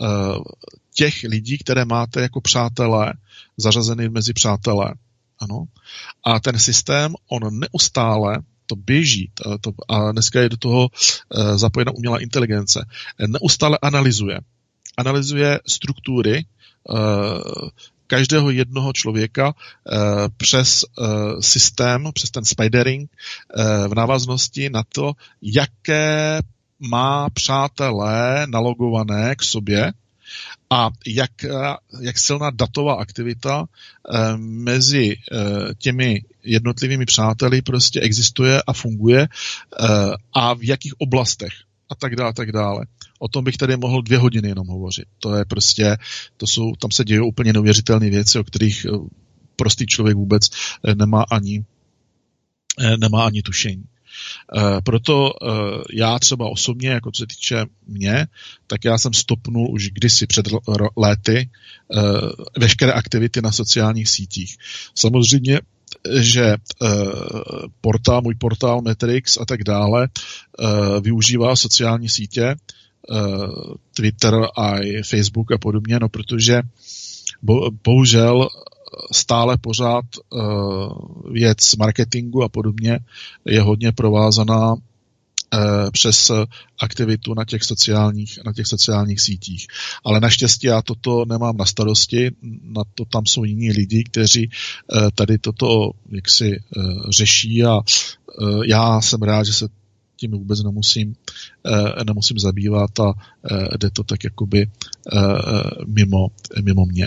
těch lidí, které máte jako přátelé, zařazený mezi přátelé. Ano. A ten systém, on neustále, to běží, to, to, a dneska je do toho uh, zapojena umělá inteligence, neustále analyzuje. Analyzuje struktury uh, každého jednoho člověka uh, přes uh, systém, přes ten spidering, uh, v návaznosti na to, jaké má přátelé nalogované k sobě, a jak, jak silná datová aktivita eh, mezi eh, těmi jednotlivými přáteli prostě existuje a funguje eh, a v jakých oblastech a tak dále, tak dále. O tom bych tady mohl dvě hodiny jenom hovořit. To je prostě, to jsou, tam se dějí úplně neuvěřitelné věci, o kterých eh, prostý člověk vůbec eh, nemá ani, eh, nemá ani tušení. Uh, proto uh, já třeba osobně, jako co se týče mě, tak já jsem stopnul už kdysi před léty uh, veškeré aktivity na sociálních sítích. Samozřejmě, že uh, portál, můj portál Matrix a tak dále uh, využívá sociální sítě, uh, Twitter a Facebook a podobně, no protože bo, bohužel stále pořád uh, věc marketingu a podobně je hodně provázaná uh, přes aktivitu na těch sociálních, na těch sociálních sítích. Ale naštěstí já toto nemám na starosti, na to tam jsou jiní lidi, kteří uh, tady toto jaksi uh, řeší a uh, já jsem rád, že se tím vůbec nemusím, uh, nemusím zabývat a uh, jde to tak jakoby uh, mimo, mimo mě.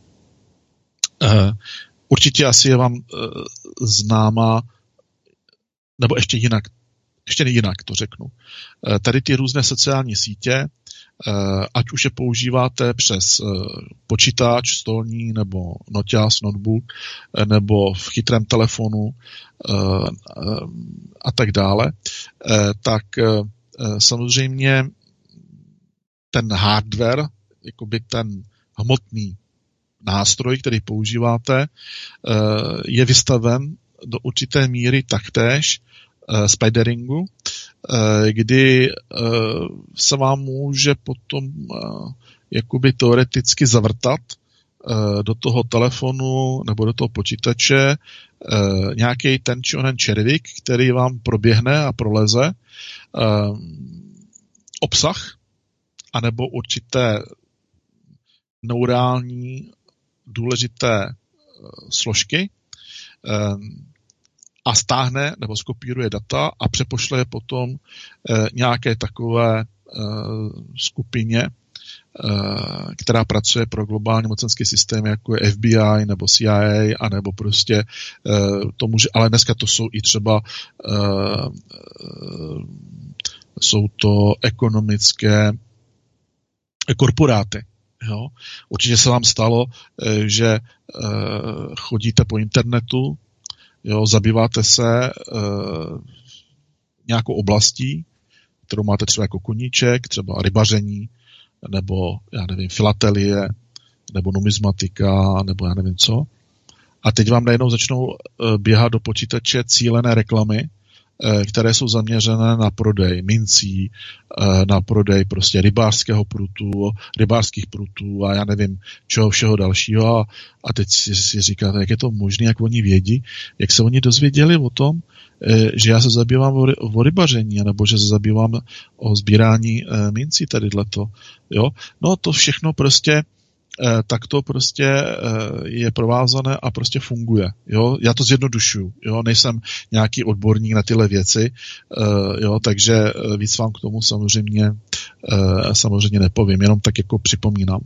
Uh, určitě asi je vám uh, známa, nebo ještě jinak, ještě jinak to řeknu. Uh, tady ty různé sociální sítě, uh, ať už je používáte přes uh, počítač stolní, nebo noťaz, notebook, uh, nebo v chytrém telefonu uh, uh, a tak dále, uh, tak uh, samozřejmě ten hardware, jakoby ten hmotný nástroj, který používáte, je vystaven do určité míry taktéž spideringu, kdy se vám může potom jakoby teoreticky zavrtat do toho telefonu nebo do toho počítače nějaký ten či onen červík, který vám proběhne a proleze obsah anebo určité neurální důležité složky a stáhne nebo skopíruje data a přepošle je potom nějaké takové skupině, která pracuje pro globální mocenský systém, jako je F B I nebo C I A, anebo prostě to může, ale dneska to jsou i třeba jsou to ekonomické korporáty. Jo. Určitě se vám stalo, že chodíte po internetu, jo, zabýváte se nějakou oblastí, kterou máte třeba jako koníček, třeba rybaření, nebo, já nevím, filatelie, nebo numismatika, nebo já nevím co. A teď vám najednou začnou běhat do počítače cílené reklamy, které jsou zaměřené na prodej mincí, na prodej prostě rybářského prutu, rybářských prutů a já nevím, čeho všeho dalšího. A, a teď si, si říkáte, jak je to možné, jak oni vědí, jak se oni dozvěděli o tom, že já se zabývám o, o rybaření, nebo že se zabývám o sbírání mincí tadyhleto. Jo? No to všechno prostě tak to prostě je provázané a prostě funguje. Jo? Já to zjednodušuju. Jo? Nejsem nějaký odborník na tyhle věci, jo? Takže víc vám k tomu samozřejmě, samozřejmě nepovím, jenom tak jako připomínám.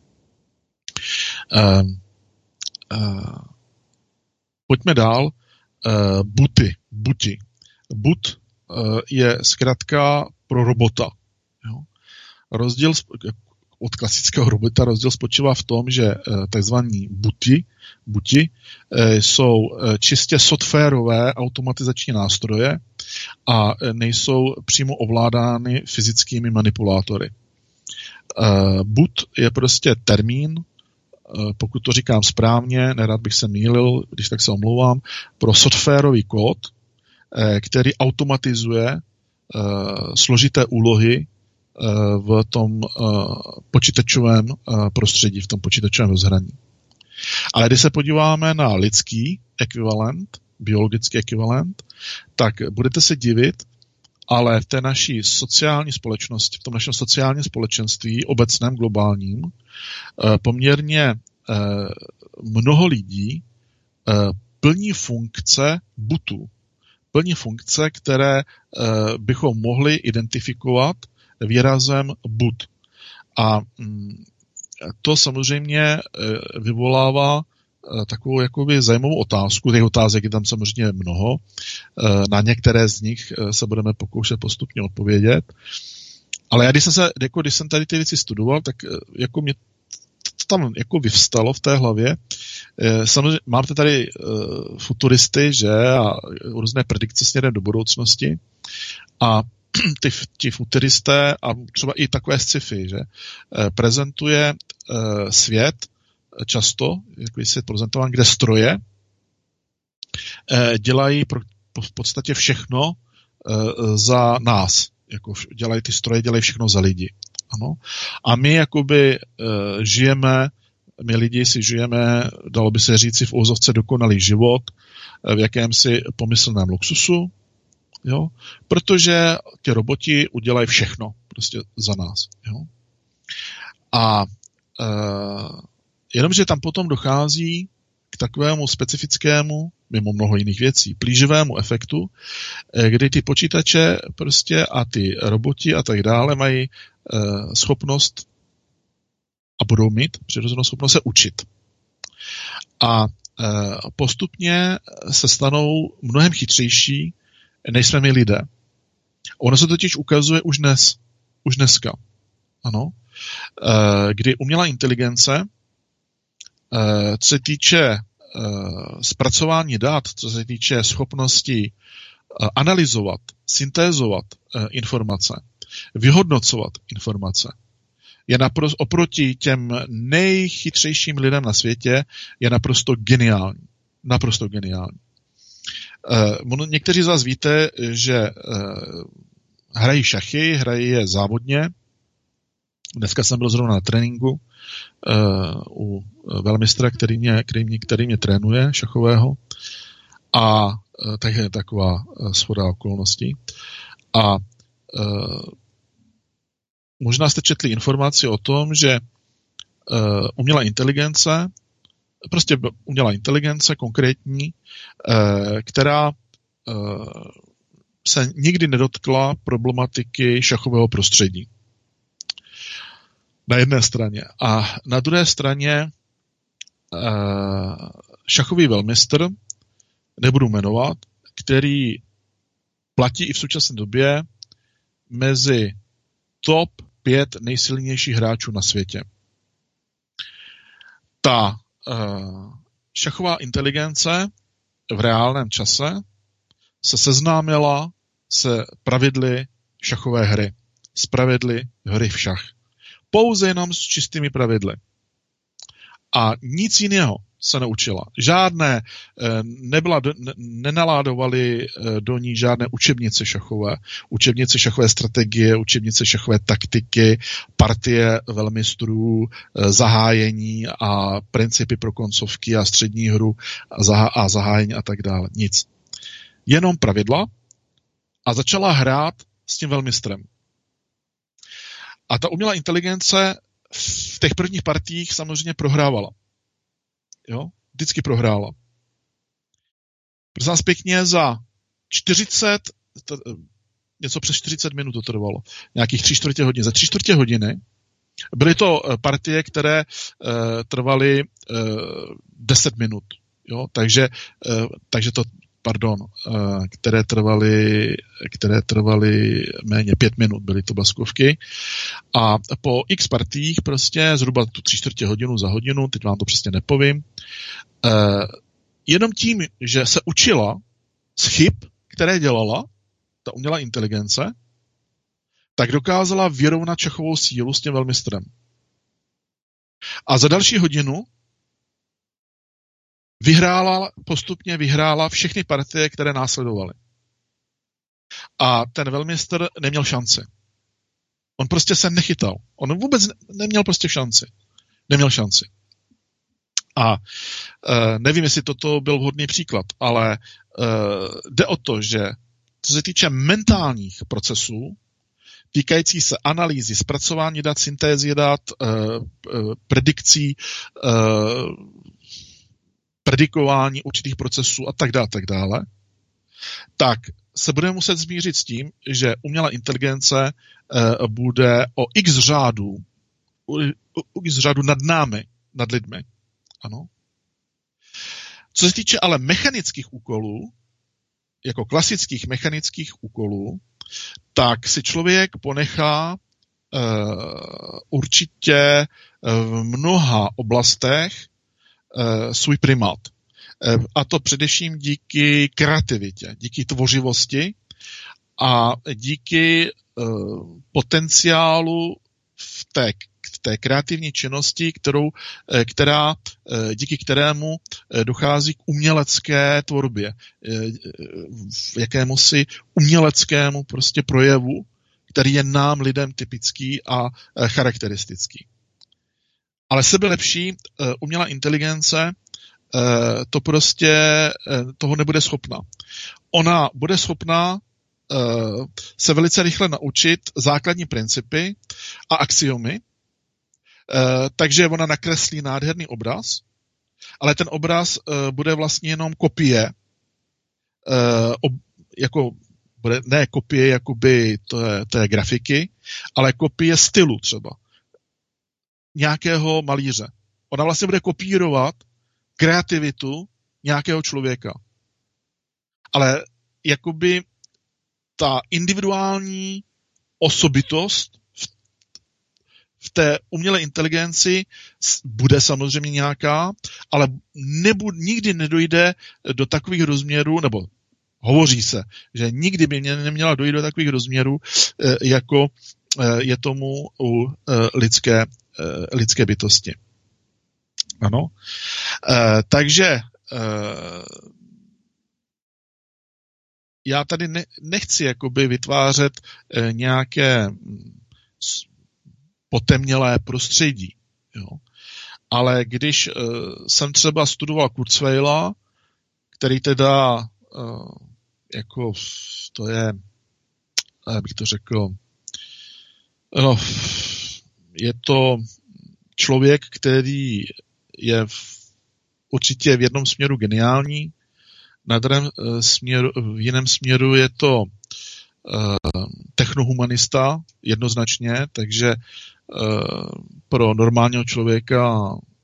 Pojďme dál. Buty. Buti. But je zkratka pro robota. Jo? Rozdíl od klasického robota rozdíl spočívá v tom, že takzvaní buti, buti jsou čistě softwarové automatizační nástroje a nejsou přímo ovládány fyzickými manipulátory. But je prostě termín, pokud to říkám správně, nerad bych se mýlil, když tak se omlouvám, pro softwarový kód, který automatizuje složité úlohy v tom počítačovém prostředí, v tom počítačovém rozhraní. Ale když se podíváme na lidský ekvivalent, biologický ekvivalent, tak budete se divit, ale v té naší sociální společnosti, v tom našem sociálním společenství, obecném, globálním, poměrně mnoho lidí plní funkce butu. Plní funkce, které bychom mohli identifikovat výrazem but. A to samozřejmě vyvolává takovou jakoby zajímavou otázku. Těch otázek je tam samozřejmě mnoho. Na některé z nich se budeme pokoušet postupně odpovědět. Ale já, když jsem, se, jako, když jsem tady ty věci studoval, tak jako mě to tam jako vyvstalo v té hlavě. Samozřejmě máte tady futuristy, že, a různé predikce směrem do budoucnosti. A ty, ti futuristé a třeba i takové sci-fi, že, prezentuje svět často, jako je svět prezentován, kde stroje dělají pro, v podstatě všechno za nás. Jako dělají ty stroje, dělají všechno za lidi. Ano. A my jakoby žijeme, my lidi si žijeme, dalo by se říci v úvozovce dokonalý život, v jakémsi pomyslném luxusu, jo? Protože ti roboti udělají všechno prostě za nás. Jo? A e, jenomže tam potom dochází k takovému specifickému, mimo mnoho jiných věcí, plíživému efektu, kdy ty počítače prostě a ty roboti a tak dále mají e, schopnost a budou mít přirozenou schopnost se učit. A e, postupně se stanou mnohem chytřejší, než jsme my lidé. Ono se totiž ukazuje už dnes, už dneska. Ano. E, kdy umělá inteligence, e, co se týče e, zpracování dat, co se týče schopnosti e, analyzovat, syntézovat e, informace, vyhodnocovat informace, je naprosto, oproti těm nejchytřejším lidem na světě, je naprosto geniální. Naprosto geniální. Uh, někteří z vás víte, že uh, hrají šachy, hrají je závodně. Dneska jsem byl zrovna na tréninku uh, u velmistra, který mě, který mě, který mě trénuje, šachového. A uh, tak je taková uh, shoda okolností. A uh, možná jste četli informaci o tom, že uh, umělá inteligence prostě umělá inteligence konkrétní, která se nikdy nedotkla problematiky šachového prostředí. Na jedné straně. A na druhé straně šachový velmistr, nebudu jmenovat, který platí i v současné době mezi top pět nejsilnějších hráčů na světě. Ta šachová inteligence v reálném čase se seznámila se pravidly šachové hry. S pravidly hry v šach. Pouze jenom s čistými pravidly. A nic jiného se neučila. Žádné, nebyla, nenaládovali do ní žádné učebnice šachové, učebnice šachové strategie, učebnice šachové taktiky, partie velmistrů, zahájení a principy pro koncovky a střední hru a zahájení a tak dále. Nic. Jenom pravidla a začala hrát s tím velmistrem. A ta umělá inteligence v těch prvních partiích samozřejmě prohrávala. Jo? Vždycky prohrála. Prosím vás pěkně, za čtyřicet, to, něco přes čtyřicet minut to trvalo, nějakých tři čtvrtě hodiny. Za tři čtvrtě hodiny byly to partie, které uh, trvaly uh, deset minut. Jo? Takže, uh, takže to, pardon, uh, které trvaly, které trvaly méně pět minut, byly to bleskovky. A po x partiích prostě zhruba tu tři čtvrtě hodinu za hodinu, teď vám to přesně nepovím, uh, jenom tím, že se učila z chyb, které dělala ta umělá inteligence, tak dokázala vyrovnat šachovou sílu s tím velmistrem. A za další hodinu vyhrála, postupně vyhrála všechny partie, které následovaly. A ten velmistr neměl šanci. On prostě se nechytal. On vůbec neměl prostě šanci. Neměl šanci. A e, nevím, jestli toto byl vhodný příklad, ale e, jde o to, že co se týče mentálních procesů, týkající se analýzy, zpracování dat, syntézy dat, e, e, predikcí, e, predikování určitých procesů a tak dále, tak dále, tak se budeme muset zmířit s tím, že umělá inteligence e, bude o x řádů, o, o x řádů nad námi, nad lidmi. Ano. Co se týče ale mechanických úkolů, jako klasických mechanických úkolů, tak si člověk ponechá uh, určitě v mnoha oblastech uh, svůj primát. Uh, a to především díky kreativitě, díky tvořivosti a díky uh, potenciálu v té v té kreativní činnosti, kterou, která, díky kterému dochází k umělecké tvorbě, v jakémusi uměleckému prostě projevu, který je nám lidem typický a charakteristický. Ale sebelepší umělá inteligence to prostě toho nebude schopna. Ona bude schopna se velice rychle naučit základní principy a axiomy, Uh, takže ona nakreslí nádherný obraz, ale ten obraz uh, bude vlastně jenom kopie, uh, ob, jako, bude, ne kopie jakoby té, té grafiky, ale kopie stylu třeba nějakého malíře. Ona vlastně bude kopírovat kreativitu nějakého člověka. Ale jakoby ta individuální osobitost v té umělé inteligenci bude samozřejmě nějaká, ale nebu, nikdy nedojde do takových rozměrů, nebo hovoří se, že nikdy by neměla dojít do takových rozměrů, jako je tomu u lidské, lidské bytosti. Ano. Takže já tady nechci jakoby vytvářet nějaké potemnělé prostředí. Jo. Ale když uh, jsem třeba studoval Kurzweila, který teda uh, jako to je, jak bych to řekl, no, je to člověk, který je v, určitě v jednom směru geniální, na druhém uh, směru, v jiném směru je to uh, technohumanista, jednoznačně, takže pro normálního člověka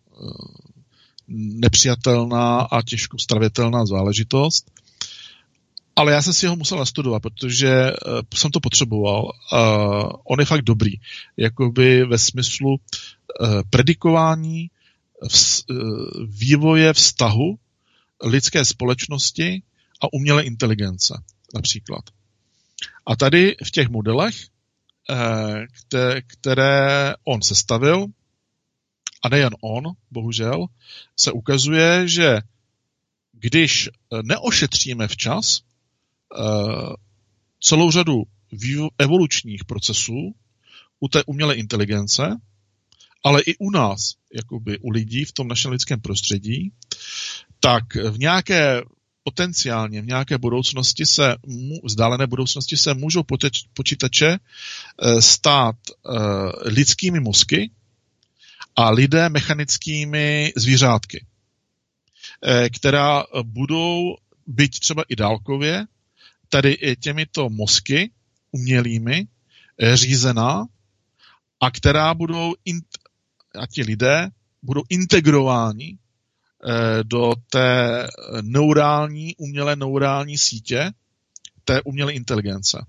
nepřijatelná a těžko stravitelná záležitost. Ale já jsem si ho musel nastudovat, protože jsem to potřeboval. On je fakt dobrý. Jakoby ve smyslu predikování vývoje vztahu lidské společnosti a umělé inteligence například. A tady v těch modelech, které on sestavil a nejen on, bohužel, se ukazuje, že když neošetříme včas celou řadu evolučních procesů u té umělé inteligence, ale i u nás, jakoby u lidí v tom našem lidském prostředí, tak v nějaké potenciálně v nějaké budoucnosti se, vzdálené budoucnosti se můžou počítače stát lidskými mozky a lidé mechanickými zvířátky, která budou byť třeba i dálkově, tady těmito mozky umělými řízená a která budou, a ti lidé budou integrováni do té neurální, umělé neurální sítě, té umělé inteligence.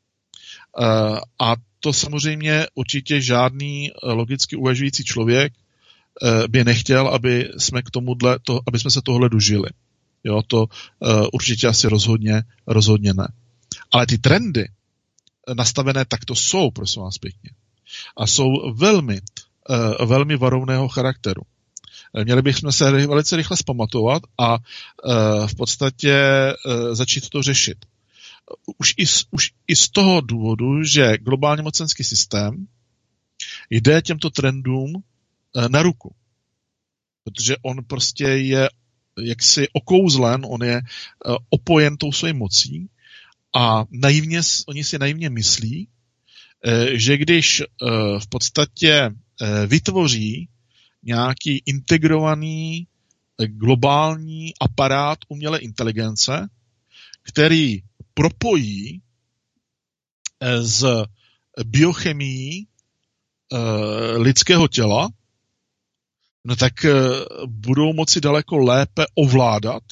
A to samozřejmě určitě žádný logicky uvažující člověk by nechtěl, aby jsme k tomuhle, to, aby jsme se tohle dožili. Jo, to určitě asi rozhodně, rozhodně ne. Ale ty trendy nastavené takto jsou, prosím vás pěkně. A jsou velmi, velmi varovného charakteru. Měli bychom se velice rychle zpamatovat a v podstatě začít to řešit. Už i, z, už i z toho důvodu, že globální mocenský systém jde těmto trendům na ruku. Protože on prostě je jaksi okouzlen, on je opojen tou svojí mocí a naivně, oni si naivně myslí, že když v podstatě vytvoří nějaký integrovaný globální aparát umělé inteligence, který propojí s biochemií lidského těla, no tak budou moci daleko lépe ovládat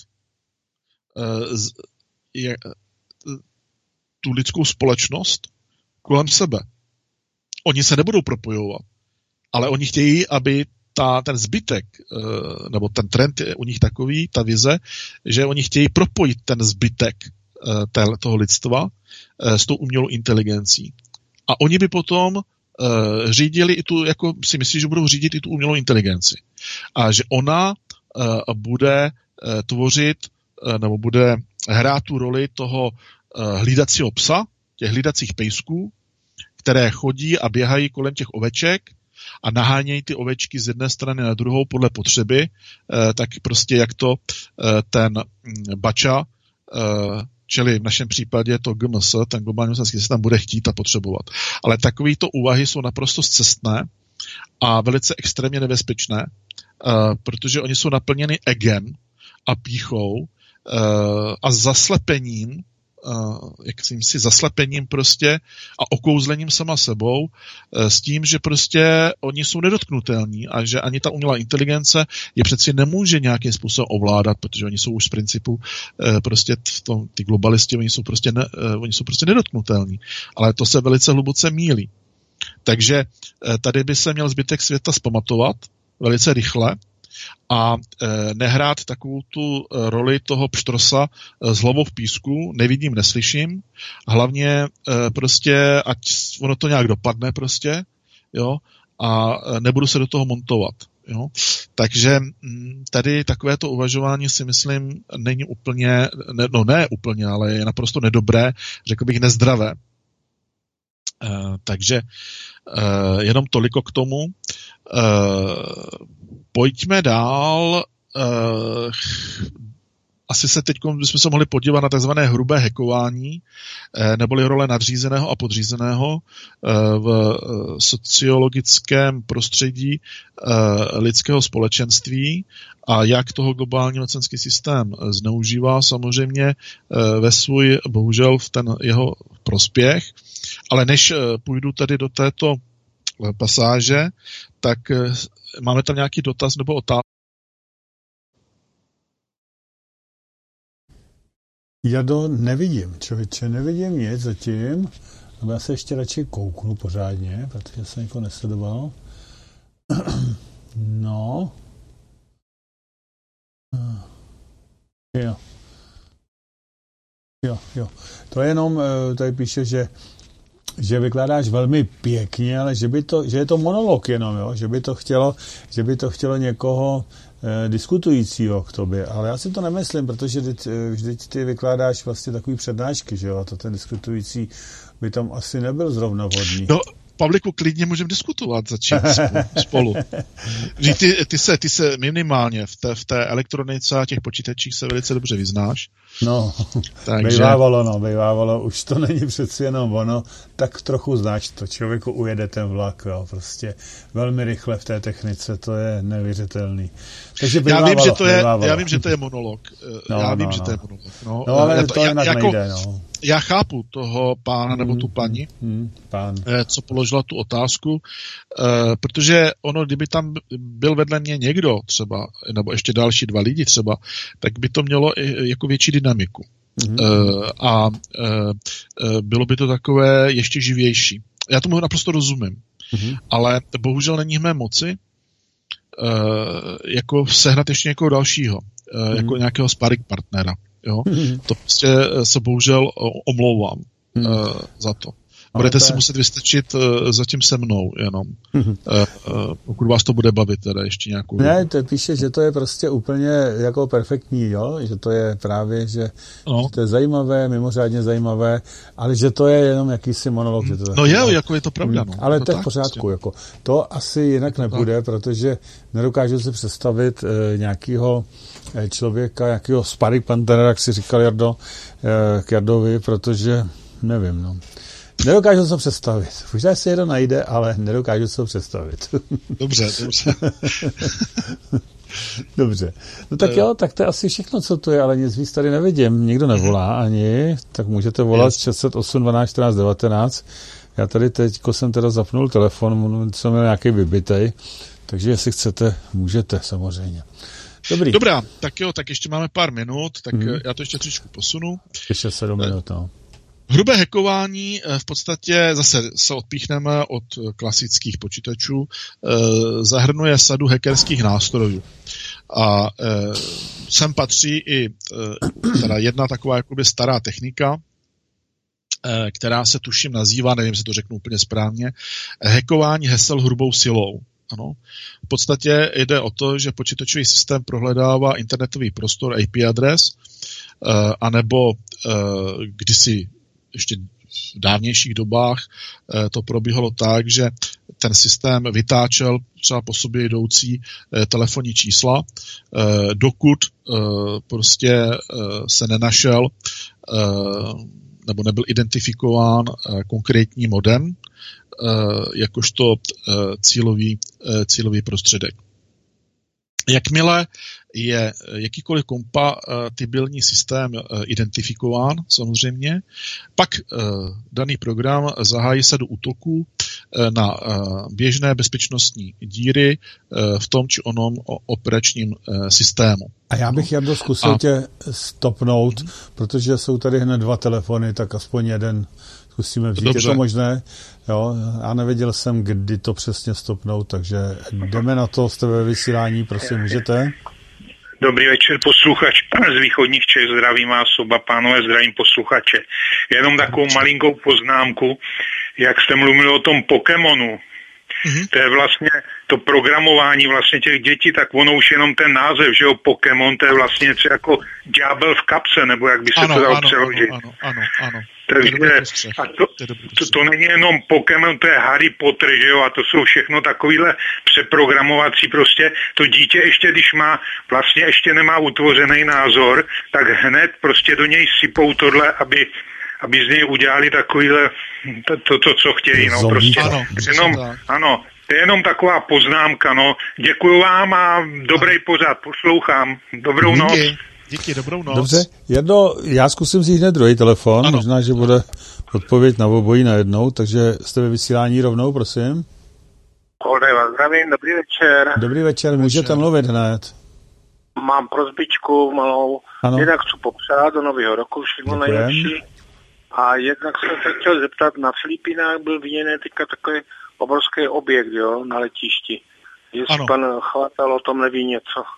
tu lidskou společnost kolem sebe. Oni se nebudou propojovat, ale oni chtějí, aby ta, ten zbytek, nebo ten trend je u nich takový, ta vize, že oni chtějí propojit ten zbytek toho lidstva s tou umělou inteligencí. A oni by potom řídili i tu, jako si myslí, že budou řídit i tu umělou inteligenci. A že ona bude tvořit, nebo bude hrát tu roli toho hlídacího psa, těch hlídacích pejsků, které chodí a běhají kolem těch oveček a nahánějí ty ovečky z jedné strany na druhou podle potřeby, tak prostě jak to ten bača, čili v našem případě to G M S, ten globální mocenský systém, bude chtít a potřebovat. Ale takovýto úvahy jsou naprosto scestné a velice extrémně nebezpečné, protože oni jsou naplněny egem a pýchou a zaslepením, jakým si zaslepením prostě a okouzlením sama sebou s tím, že prostě oni jsou nedotknutelní a že ani ta umělá inteligence je přeci nemůže nějakým způsobem ovládat, protože oni jsou už z principu prostě v tom, ty globalisti, oni jsou prostě, ne, oni jsou prostě nedotknutelní. Ale to se velice hluboce mýlí. Takže tady by se měl zbytek světa zpamatovat velice rychle a e, nehrát takovou tu roli toho pštrosa e, s hlavou v písku, nevidím, neslyším, hlavně e, prostě, ať ono to nějak dopadne prostě, jo, a e, nebudu se do toho montovat, jo. Takže m, tady takovéto uvažování si myslím není úplně, ne, no ne úplně, ale je naprosto nedobré, řekl bych nezdravé. E, takže e, jenom toliko k tomu. E, Pojďme dál. Uh, asi se teď bychom se mohli podívat na tzv. Hrubé hackování, uh, neboli role nadřízeného a podřízeného uh, v uh, sociologickém prostředí uh, lidského společenství a jak toho globální mocenský systém zneužívá samozřejmě uh, ve svůj, bohužel v ten jeho prospěch. Ale než uh, půjdu tady do této uh, pasáže, tak uh, máme tam nějaký dotaz nebo otázku? Jado, nevidím, člověče, nevidím nic zatím. No, já se ještě radši kouknu pořádně, protože jsem někoho nesledoval. No. Jo. Jo, jo. To je jenom, tady píše, že že vykládáš velmi pěkně, ale že by to, že je to monolog jenom, jo? Že by to chtělo, že by to chtělo někoho eh, diskutujícího k tobě, ale já si to nemyslím, protože vždyť, vždyť ty vykládáš vlastně takový přednášky, že jo, a to ten diskutující by tam asi nebyl zrovna vhodný. No, Pavliku, klidně můžeme diskutovat začít spolu. Ty, ty, se, ty se minimálně v té, v té elektronice a těch počítačích se velice dobře vyznáš. No, takže... bejvávalo, no, bejvávalo, už to není přeci jenom ono, tak trochu znáš to, člověku ujede ten vlak, jo, prostě velmi rychle v té technice, to je nevěřitelný. Takže bejvávalo, já vím, že to je, bejvávalo. já vím, že to je monolog. No, já no, vím, no. že to je monolog. No, no ale to, to já, jinak jako, nejde, no. Já chápu toho pána nebo tu paní, hmm, pán. co položila tu otázku, protože ono, kdyby tam byl vedle mě někdo třeba, nebo ještě další dva lidi třeba, tak by to mělo jako větší dynamiku. Mm-hmm. A bylo by to takové ještě živější. Já tomu naprosto rozumím, mm-hmm. ale bohužel není v mé moci jako sehnat ještě někoho dalšího, mm-hmm. jako nějakého sparring partnera. Jo? Mm-hmm. To prostě se bohužel omlouvám mm-hmm. za to. Budete si muset vystačit uh, zatím se mnou jenom. Mm-hmm. Uh, uh, pokud vás to bude bavit teda ještě nějakou... Ne, to píše, že to je prostě úplně jako perfektní, jo? Že to je právě, že, no. že to je zajímavé, mimořádně zajímavé, ale že to je jenom jakýsi monolog. Že to no je, no. jako je to pravda. No. Ale to, to je tak, v pořádku. prostě. Jako. To asi jinak to nebude, tak. Protože nedokážu si představit eh, nějakého člověka, nějakého sparring partnera, jak si říkal Jardo, eh, k Jardovi, protože nevím, no. Nedokážu se to představit. Možná se jedno najde, ale nedokážu se to představit. Dobře, dobře. Dobře. No tak jo, tak to je asi všechno, co to je, ale nic víc tady nevidím. Nikdo nevolá ani, tak můžete volat šest set osm dvanáct čtrnáct devatenáct. Já tady teďko jsem teda zapnul telefon, jsem měl nějaký vybitej, takže jestli chcete, můžete samozřejmě. Dobrý. Dobrá, tak jo, tak ještě máme pár minut, tak hmm. já to ještě trošku posunu. Ještě sedm minut, no. Hrubé hackování v podstatě, zase se odpíchneme od klasických počítačů, zahrnuje sadu hackerských nástrojů. A sem patří i teda jedna taková jakoby stará technika, která se tuším nazývá, nevím, jestli to řeknu úplně správně, hackování hesel hrubou silou. Ano. V podstatě jde o to, že počítačový systém prohledává internetový prostor á pé adres, anebo kdysi ještě v dávnějších dobách to probíhalo tak, že ten systém vytáčel třeba po sobě jdoucí telefonní čísla, dokud prostě se nenašel nebo nebyl identifikován konkrétní modem jakožto cílový, cílový prostředek. Jakmile je jakýkoliv kompatibilní systém identifikován, samozřejmě, pak daný program zahájí sadu útoků na běžné bezpečnostní díry v tom či onom operačním systému. A já bych, Jardo, zkusil A... tě stopnout, mm-hmm. protože jsou tady hned dva telefony, tak aspoň jeden zkusíme vzít. Dobře. Je to možné? Jo, já nevěděl jsem, kdy to přesně stopnout, takže jdeme na to, jste ve vysílání, prosím, můžete? Dobrý večer, posluchač z východních Čech, zdravím vás oba pánové, zdravím posluchače. Jenom takovou malinkou poznámku, jak jste mluvili o tom Pokémonu. Mm-hmm. To je vlastně to programování vlastně těch dětí, tak ono už jenom ten název, že jo, Pokémon, to je vlastně něco jako ďábel v kapse, nebo jak by se ano, to dalo ano, přeložit. Ano, ano, ano. Takže a to, to, to není jenom Pokémon, to je Harry Potter, že jo, a to jsou všechno takovýhle přeprogramovací prostě. To dítě ještě, když má, vlastně ještě nemá utvořený názor, tak hned prostě do něj sypou tohle, aby aby z něj udělali takovýhle, to, to, to co chtějí, no, prostě. Ano, jenom, ano, to je jenom taková poznámka, no. Děkuju vám a dobrý pořad, poslouchám. Dobrou díky, noc. Díky, dobrou noc. Dobře, Jardo, já zkusím si hned druhý telefon, ano. Možná, že bude odpověď na obojí najednou, takže jste ve vysílání rovnou, prosím. Kolej vás zdravím, dobrý večer. Dobrý večer, můžete večer. mluvit hned. Mám prosbičku malou, ano. Jednak chci popřát do nového roku, všechno nejlepší. A jednak jsem se chtěl zeptat, na Filipínách byl viněný teďka takový obrovský objekt, jo, na letišti. Jestli ano. Pan Chvatal o tom neví něco.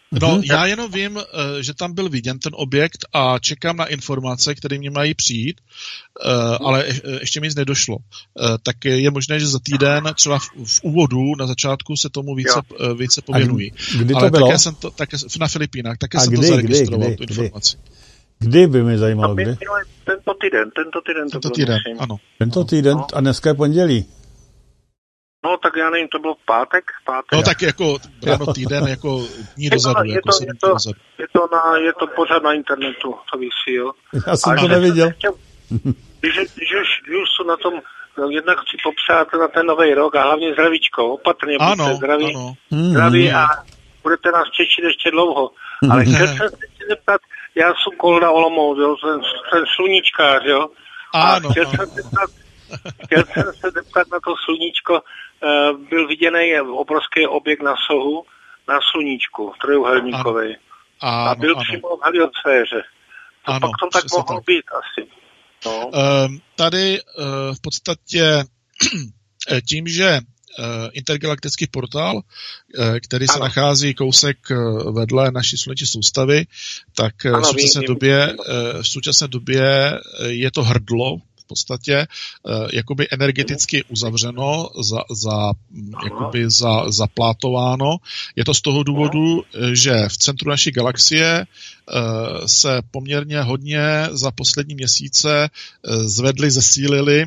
No, já jenom vím, že tam byl viděn ten objekt a čekám na informace, které mě mají přijít, ale ještě mi nic nedošlo. Tak je možné, že za týden třeba v, v úvodu, na začátku se tomu více, více pověnují. Kdy to ale bylo? Také jsem to, také, na Filipínách, také a jsem kdy, to zaregistroval, kdy, tu kdy, informaci. Kdy by mi zajímalo, kdy? Tento týden, tento týden to Tento bylo, týden, myslím. ano. Tento týden No. a dneska je pondělí. No, tak já nevím, to bylo v pátek, pátek. No tak jako ráno týden, jako dní dozadu, je jako to, sedm je dní to, dozadu. je to, na, je to pořád na internetu, to vysí, jo. Já jsem A to že- neviděl. Když, když, už, když už jsou na tom, jednak chci popřát na ten nový rok a hlavně zdravíčko, opatrně Ano, buďte zdraví, ano. zdraví a budete nás těšit ještě dlouho. Ale chtěl jsem se tě zeptat, já jsem Kolda Olomouc, jo, ten, ten sluníčkář, jo. A Ano, chtěl ano. jsem zeptat, chtěl jsem se zeptat na to sluníčko, uh, byl viděný obrovský objekt na sohu, na sluníčku, trojuhelníkovej. A byl Ano, ano. přímo v heliosféře. To Ano, pak to tak přesně mohlo tak. být asi. No. Um, tady uh, v podstatě tím, že uh, intergalaktický portál, uh, který se Ano. nachází kousek uh, vedle naší sluneční soustavy, tak uh, Ano, v současné vím, době, vím. uh, v současné době uh, je to hrdlo v podstatě uh, jakoby energeticky uzavřeno, za, za, jakoby za, zaplátováno. Je to z toho důvodu, že v centru naší galaxie uh, se poměrně hodně za poslední měsíce uh, zvedly, zesílily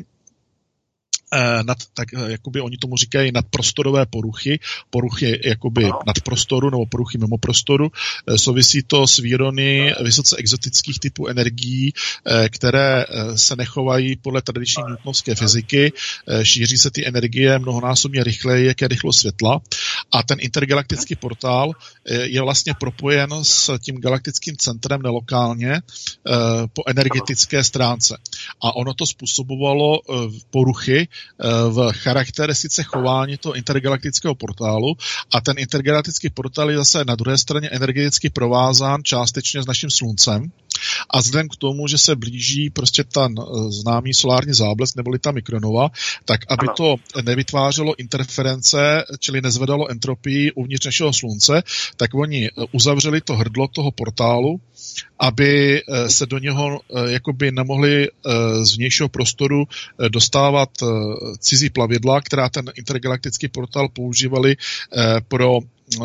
nad, tak jakoby oni tomu říkají nadprostorové poruchy, poruchy jakoby nadprostoru nebo poruchy mimo prostoru. Souvisí to s výrony vysoce exotických typů energií, které se nechovají podle tradiční newtonovské fyziky. Šíří se ty energie mnohonásobně rychleji, jak je rychlost světla. A ten intergalaktický portál je vlastně propojen s tím galaktickým centrem nelokálně po energetické stránce. A ono to způsobovalo poruchy v charakteristice chování toho intergalaktického portálu a ten intergalaktický portál je zase na druhé straně energeticky provázán částečně s naším sluncem a vzhledem k tomu, že se blíží prostě ten známý solární záblesk neboli ta mikronova, tak aby to nevytvářelo interference, čili nezvedalo entropii uvnitř našeho slunce, tak oni uzavřeli to hrdlo toho portálu, aby se do něho jakoby nemohli z vnějšího prostoru dostávat cizí plavidla, která ten intergalaktický portál používali pro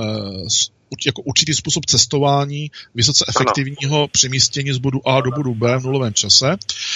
jako určitý způsob cestování vysoce efektivního ano. přemístění z bodu A do bodu B v nulovém čase,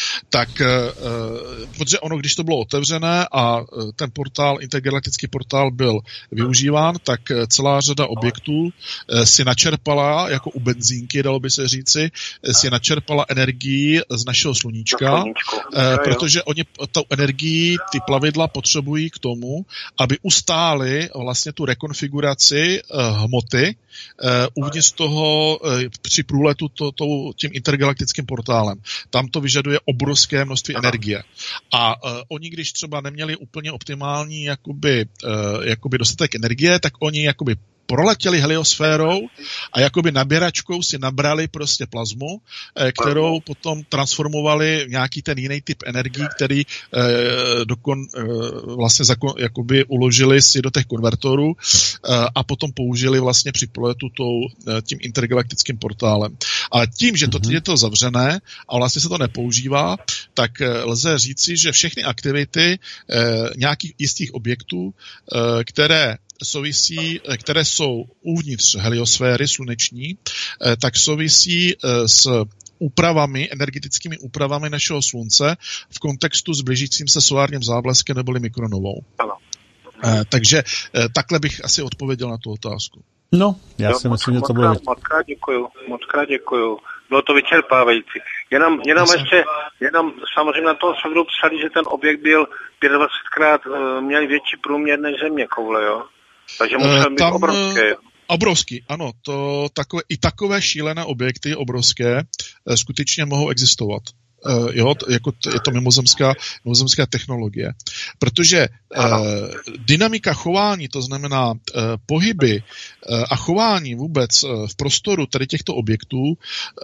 tak protože ono, když to bylo otevřené a ten portál, intergalaktický portál byl využíván, tak celá řada objektů si načerpala, jako u benzínky, dalo by se říci, si načerpala energii z našeho sluníčka, protože oni tu energii, ty plavidla potřebují k tomu, aby ustáli vlastně tu rekonfiguraci hmoty uvnitř toho při průletu to, to, tím intergalaktickým portálem. Tam to vyžaduje obrovské množství energie. A uh, oni, když třeba neměli úplně optimální jakoby, uh, jakoby dostatek energie, tak oni jakoby proletěli heliosférou a jakoby naběračkou si nabrali prostě plazmu, kterou potom transformovali v nějaký ten jiný typ energií, který eh, dokon, eh, vlastně zakon, jakoby uložili si do těch konvertorů eh, a potom použili vlastně při proletu tou, tím intergalaktickým portálem. Ale tím, že to teď je to zavřené a vlastně se to nepoužívá, tak eh, lze říci, že všechny aktivity eh, nějakých jistých objektů, eh, které souvisí, které jsou uvnitř heliosféry sluneční, tak souvisí s úpravami, energetickými úpravami našeho slunce v kontextu s blížícím se solárním zábleskem neboli mikronovou. Ano. Takže takhle bych asi odpověděl na tu otázku. No, já jo, si myslím, že to bylo... Moc krát děkuju, moc krát děkuju. Bylo to vyčerpávající. Jenom, jenom ještě, jenom samozřejmě na tom serveru psali, že ten objekt byl dvacetkrát měl větší průměr než země koule, jo? Takže musel být tam, obrovské. Obrovský, ano. To, takové, i takové šílené objekty, obrovské, skutečně mohou existovat. Uh, jo, jako t, je to mimozemská, mimozemská technologie. Protože uh, dynamika chování, to znamená uh, pohyby uh, a chování vůbec uh, v prostoru tady těchto objektů uh,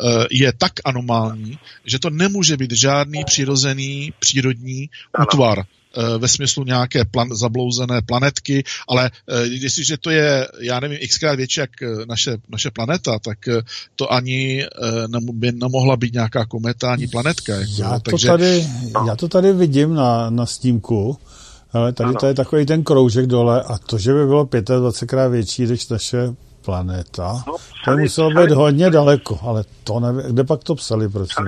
je tak anomální, že to nemůže být žádný přirozený, přírodní útvar. ve smyslu nějaké plan, zablouzené planetky, ale jestliže to je, já nevím, xkrát větší jak naše, naše planeta, tak to ani by nemohla být nějaká kometa, ani planetka. Jako, já, to takže... tady, já to tady vidím na, na snímku, ale tady to je takový ten kroužek dole a to, že by bylo dvacetkrát větší než naše planeta, no, to muselo být hodně daleko, ale to nevím, kde pak to psali, prosím.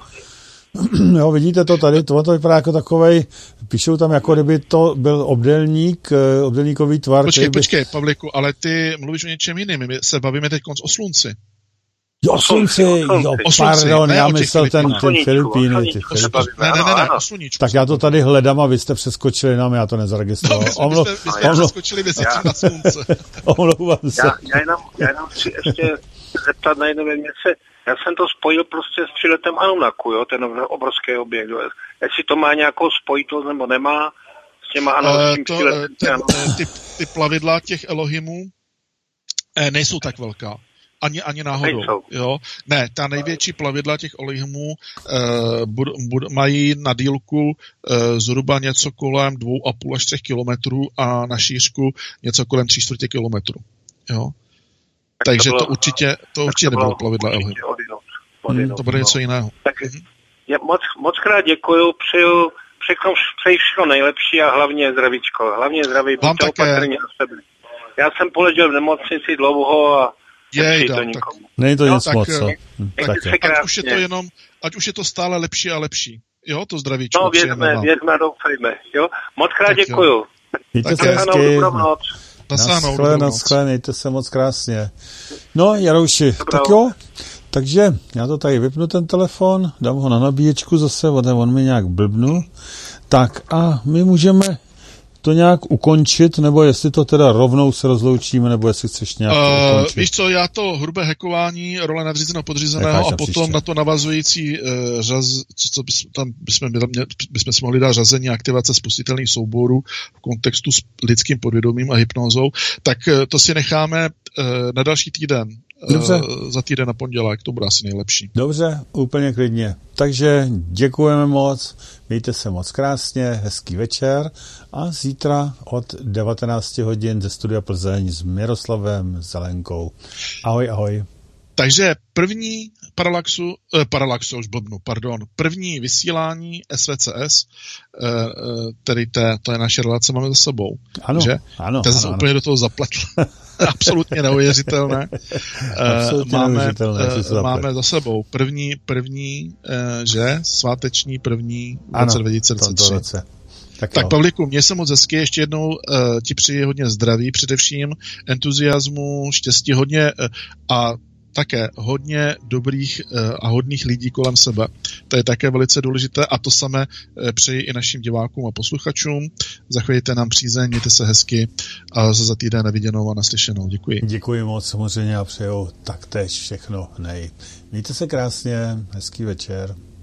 Jo, vidíte to tady, to, to vypadá jako takovej, píšou tam, jako kdyby to byl obdélník, obdélníkový tvar. Počkej, by... počkej, Pavliku, ale ty mluvíš o něčem jiným, my se bavíme teď o slunci. Jo, o slunci, jo, pardon, já myslel ten, ten Filipíny. Ty Filipíny. Ne, ne, ne, ne, o sluníčku. Tak já to tady hledám a vy jste přeskočili nám, já to nezaregistroval. No, my jsme, Omlo... my jsme, my jsme přeskočili měsíc na slunce. Omlouvám se. Já, já, jenom, já jenom chci ještě zeptat na jednu věc. Já jsem to spojil prostě s příletem Anunnaku, jo, ten obrovský objekt. Jo. Jestli to má nějakou spojitost nebo nemá s těma Anunnackým uh, příletem. Ty, ty plavidla těch Elohimů eh, nejsou tak velká. Ani, ani náhodou. Jo? Ne, ta největší plavidla těch Elohimů eh, bud, bud, mají na dílku eh, zhruba něco kolem dvou a půl až třech kilometrů a na šířku něco kolem tři čtvrtě kilometru. Jo? Tak Takže to, bylo, to určitě, to určitě to nebylo plavidla Elohim. Hmm, to bude něco jiného. Tak já moc, moc krát děkuju, přeju, přeji všechno nejlepší a hlavně zdravíčko. Hlavně zdraví, buďte opatrní na sebe. Já jsem poležel v nemocnici dlouho a Jej, to tak, nikomu. Není to no, nic tak, moc, co? Tak, tak tak ať už je to jenom, ať už je to stále lepší a lepší. Jo, to zdravíčko. No, věřme, věřme a doufejme. Jo, moc krát tak děkuju. Mějte se hezky. Naschle, naschle, mějte se moc krásně. No, Jarouši, tak jo, takže já to tady vypnu ten telefon, dám ho na nabíječku zase, on mi nějak blbnu. Tak a my můžeme to nějak ukončit, nebo jestli to teda rovnou se rozloučíme, nebo jestli chceš nějak uh, ukončit. Víš co, já to hrubé hackování, role nadřízeného podřízeného a potom na to navazující uh, řaz, co, co bys, tam bychom, bychom si mohli dát řazení aktivace spustitelných souborů v kontextu s lidským podvědomím a hypnózou, tak uh, to si necháme uh, na další týden. Dobře. Za týden na pondělek, to bude asi nejlepší. Dobře, úplně klidně. Takže děkujeme moc, mějte se moc krásně, hezký večer a zítra od devatenáct hodin ze Studia Plzeň s Miroslavem Zelenkou. Ahoj, ahoj. Takže první paralaxu, eh, paralaxu už blbnu, pardon, první vysílání S V C S, eh, tedy té, to je naše relace, máme za sebou. Ano, že? ano. To se úplně do toho zapletl. Absolutně neuvěřitelné. Absolutně máme, neuvěřitelné, uh, máme za sebou první, první, uh, že? Sváteční první v roce dva tisíce dvacet tři. Tak, tak Pavliku, mě se moc hezky, ještě jednou uh, ti přeji hodně zdraví, především entuziasmu, štěstí, hodně uh, a také hodně dobrých a hodných lidí kolem sebe. To je také velice důležité a to samé přeji i našim divákům a posluchačům. Zachovejte nám přízeň, mějte se hezky a za týden neviděnou a naslyšenou. Děkuji. Děkuji moc samozřejmě a přeju taktéž všechno nej. Mějte se krásně, hezký večer.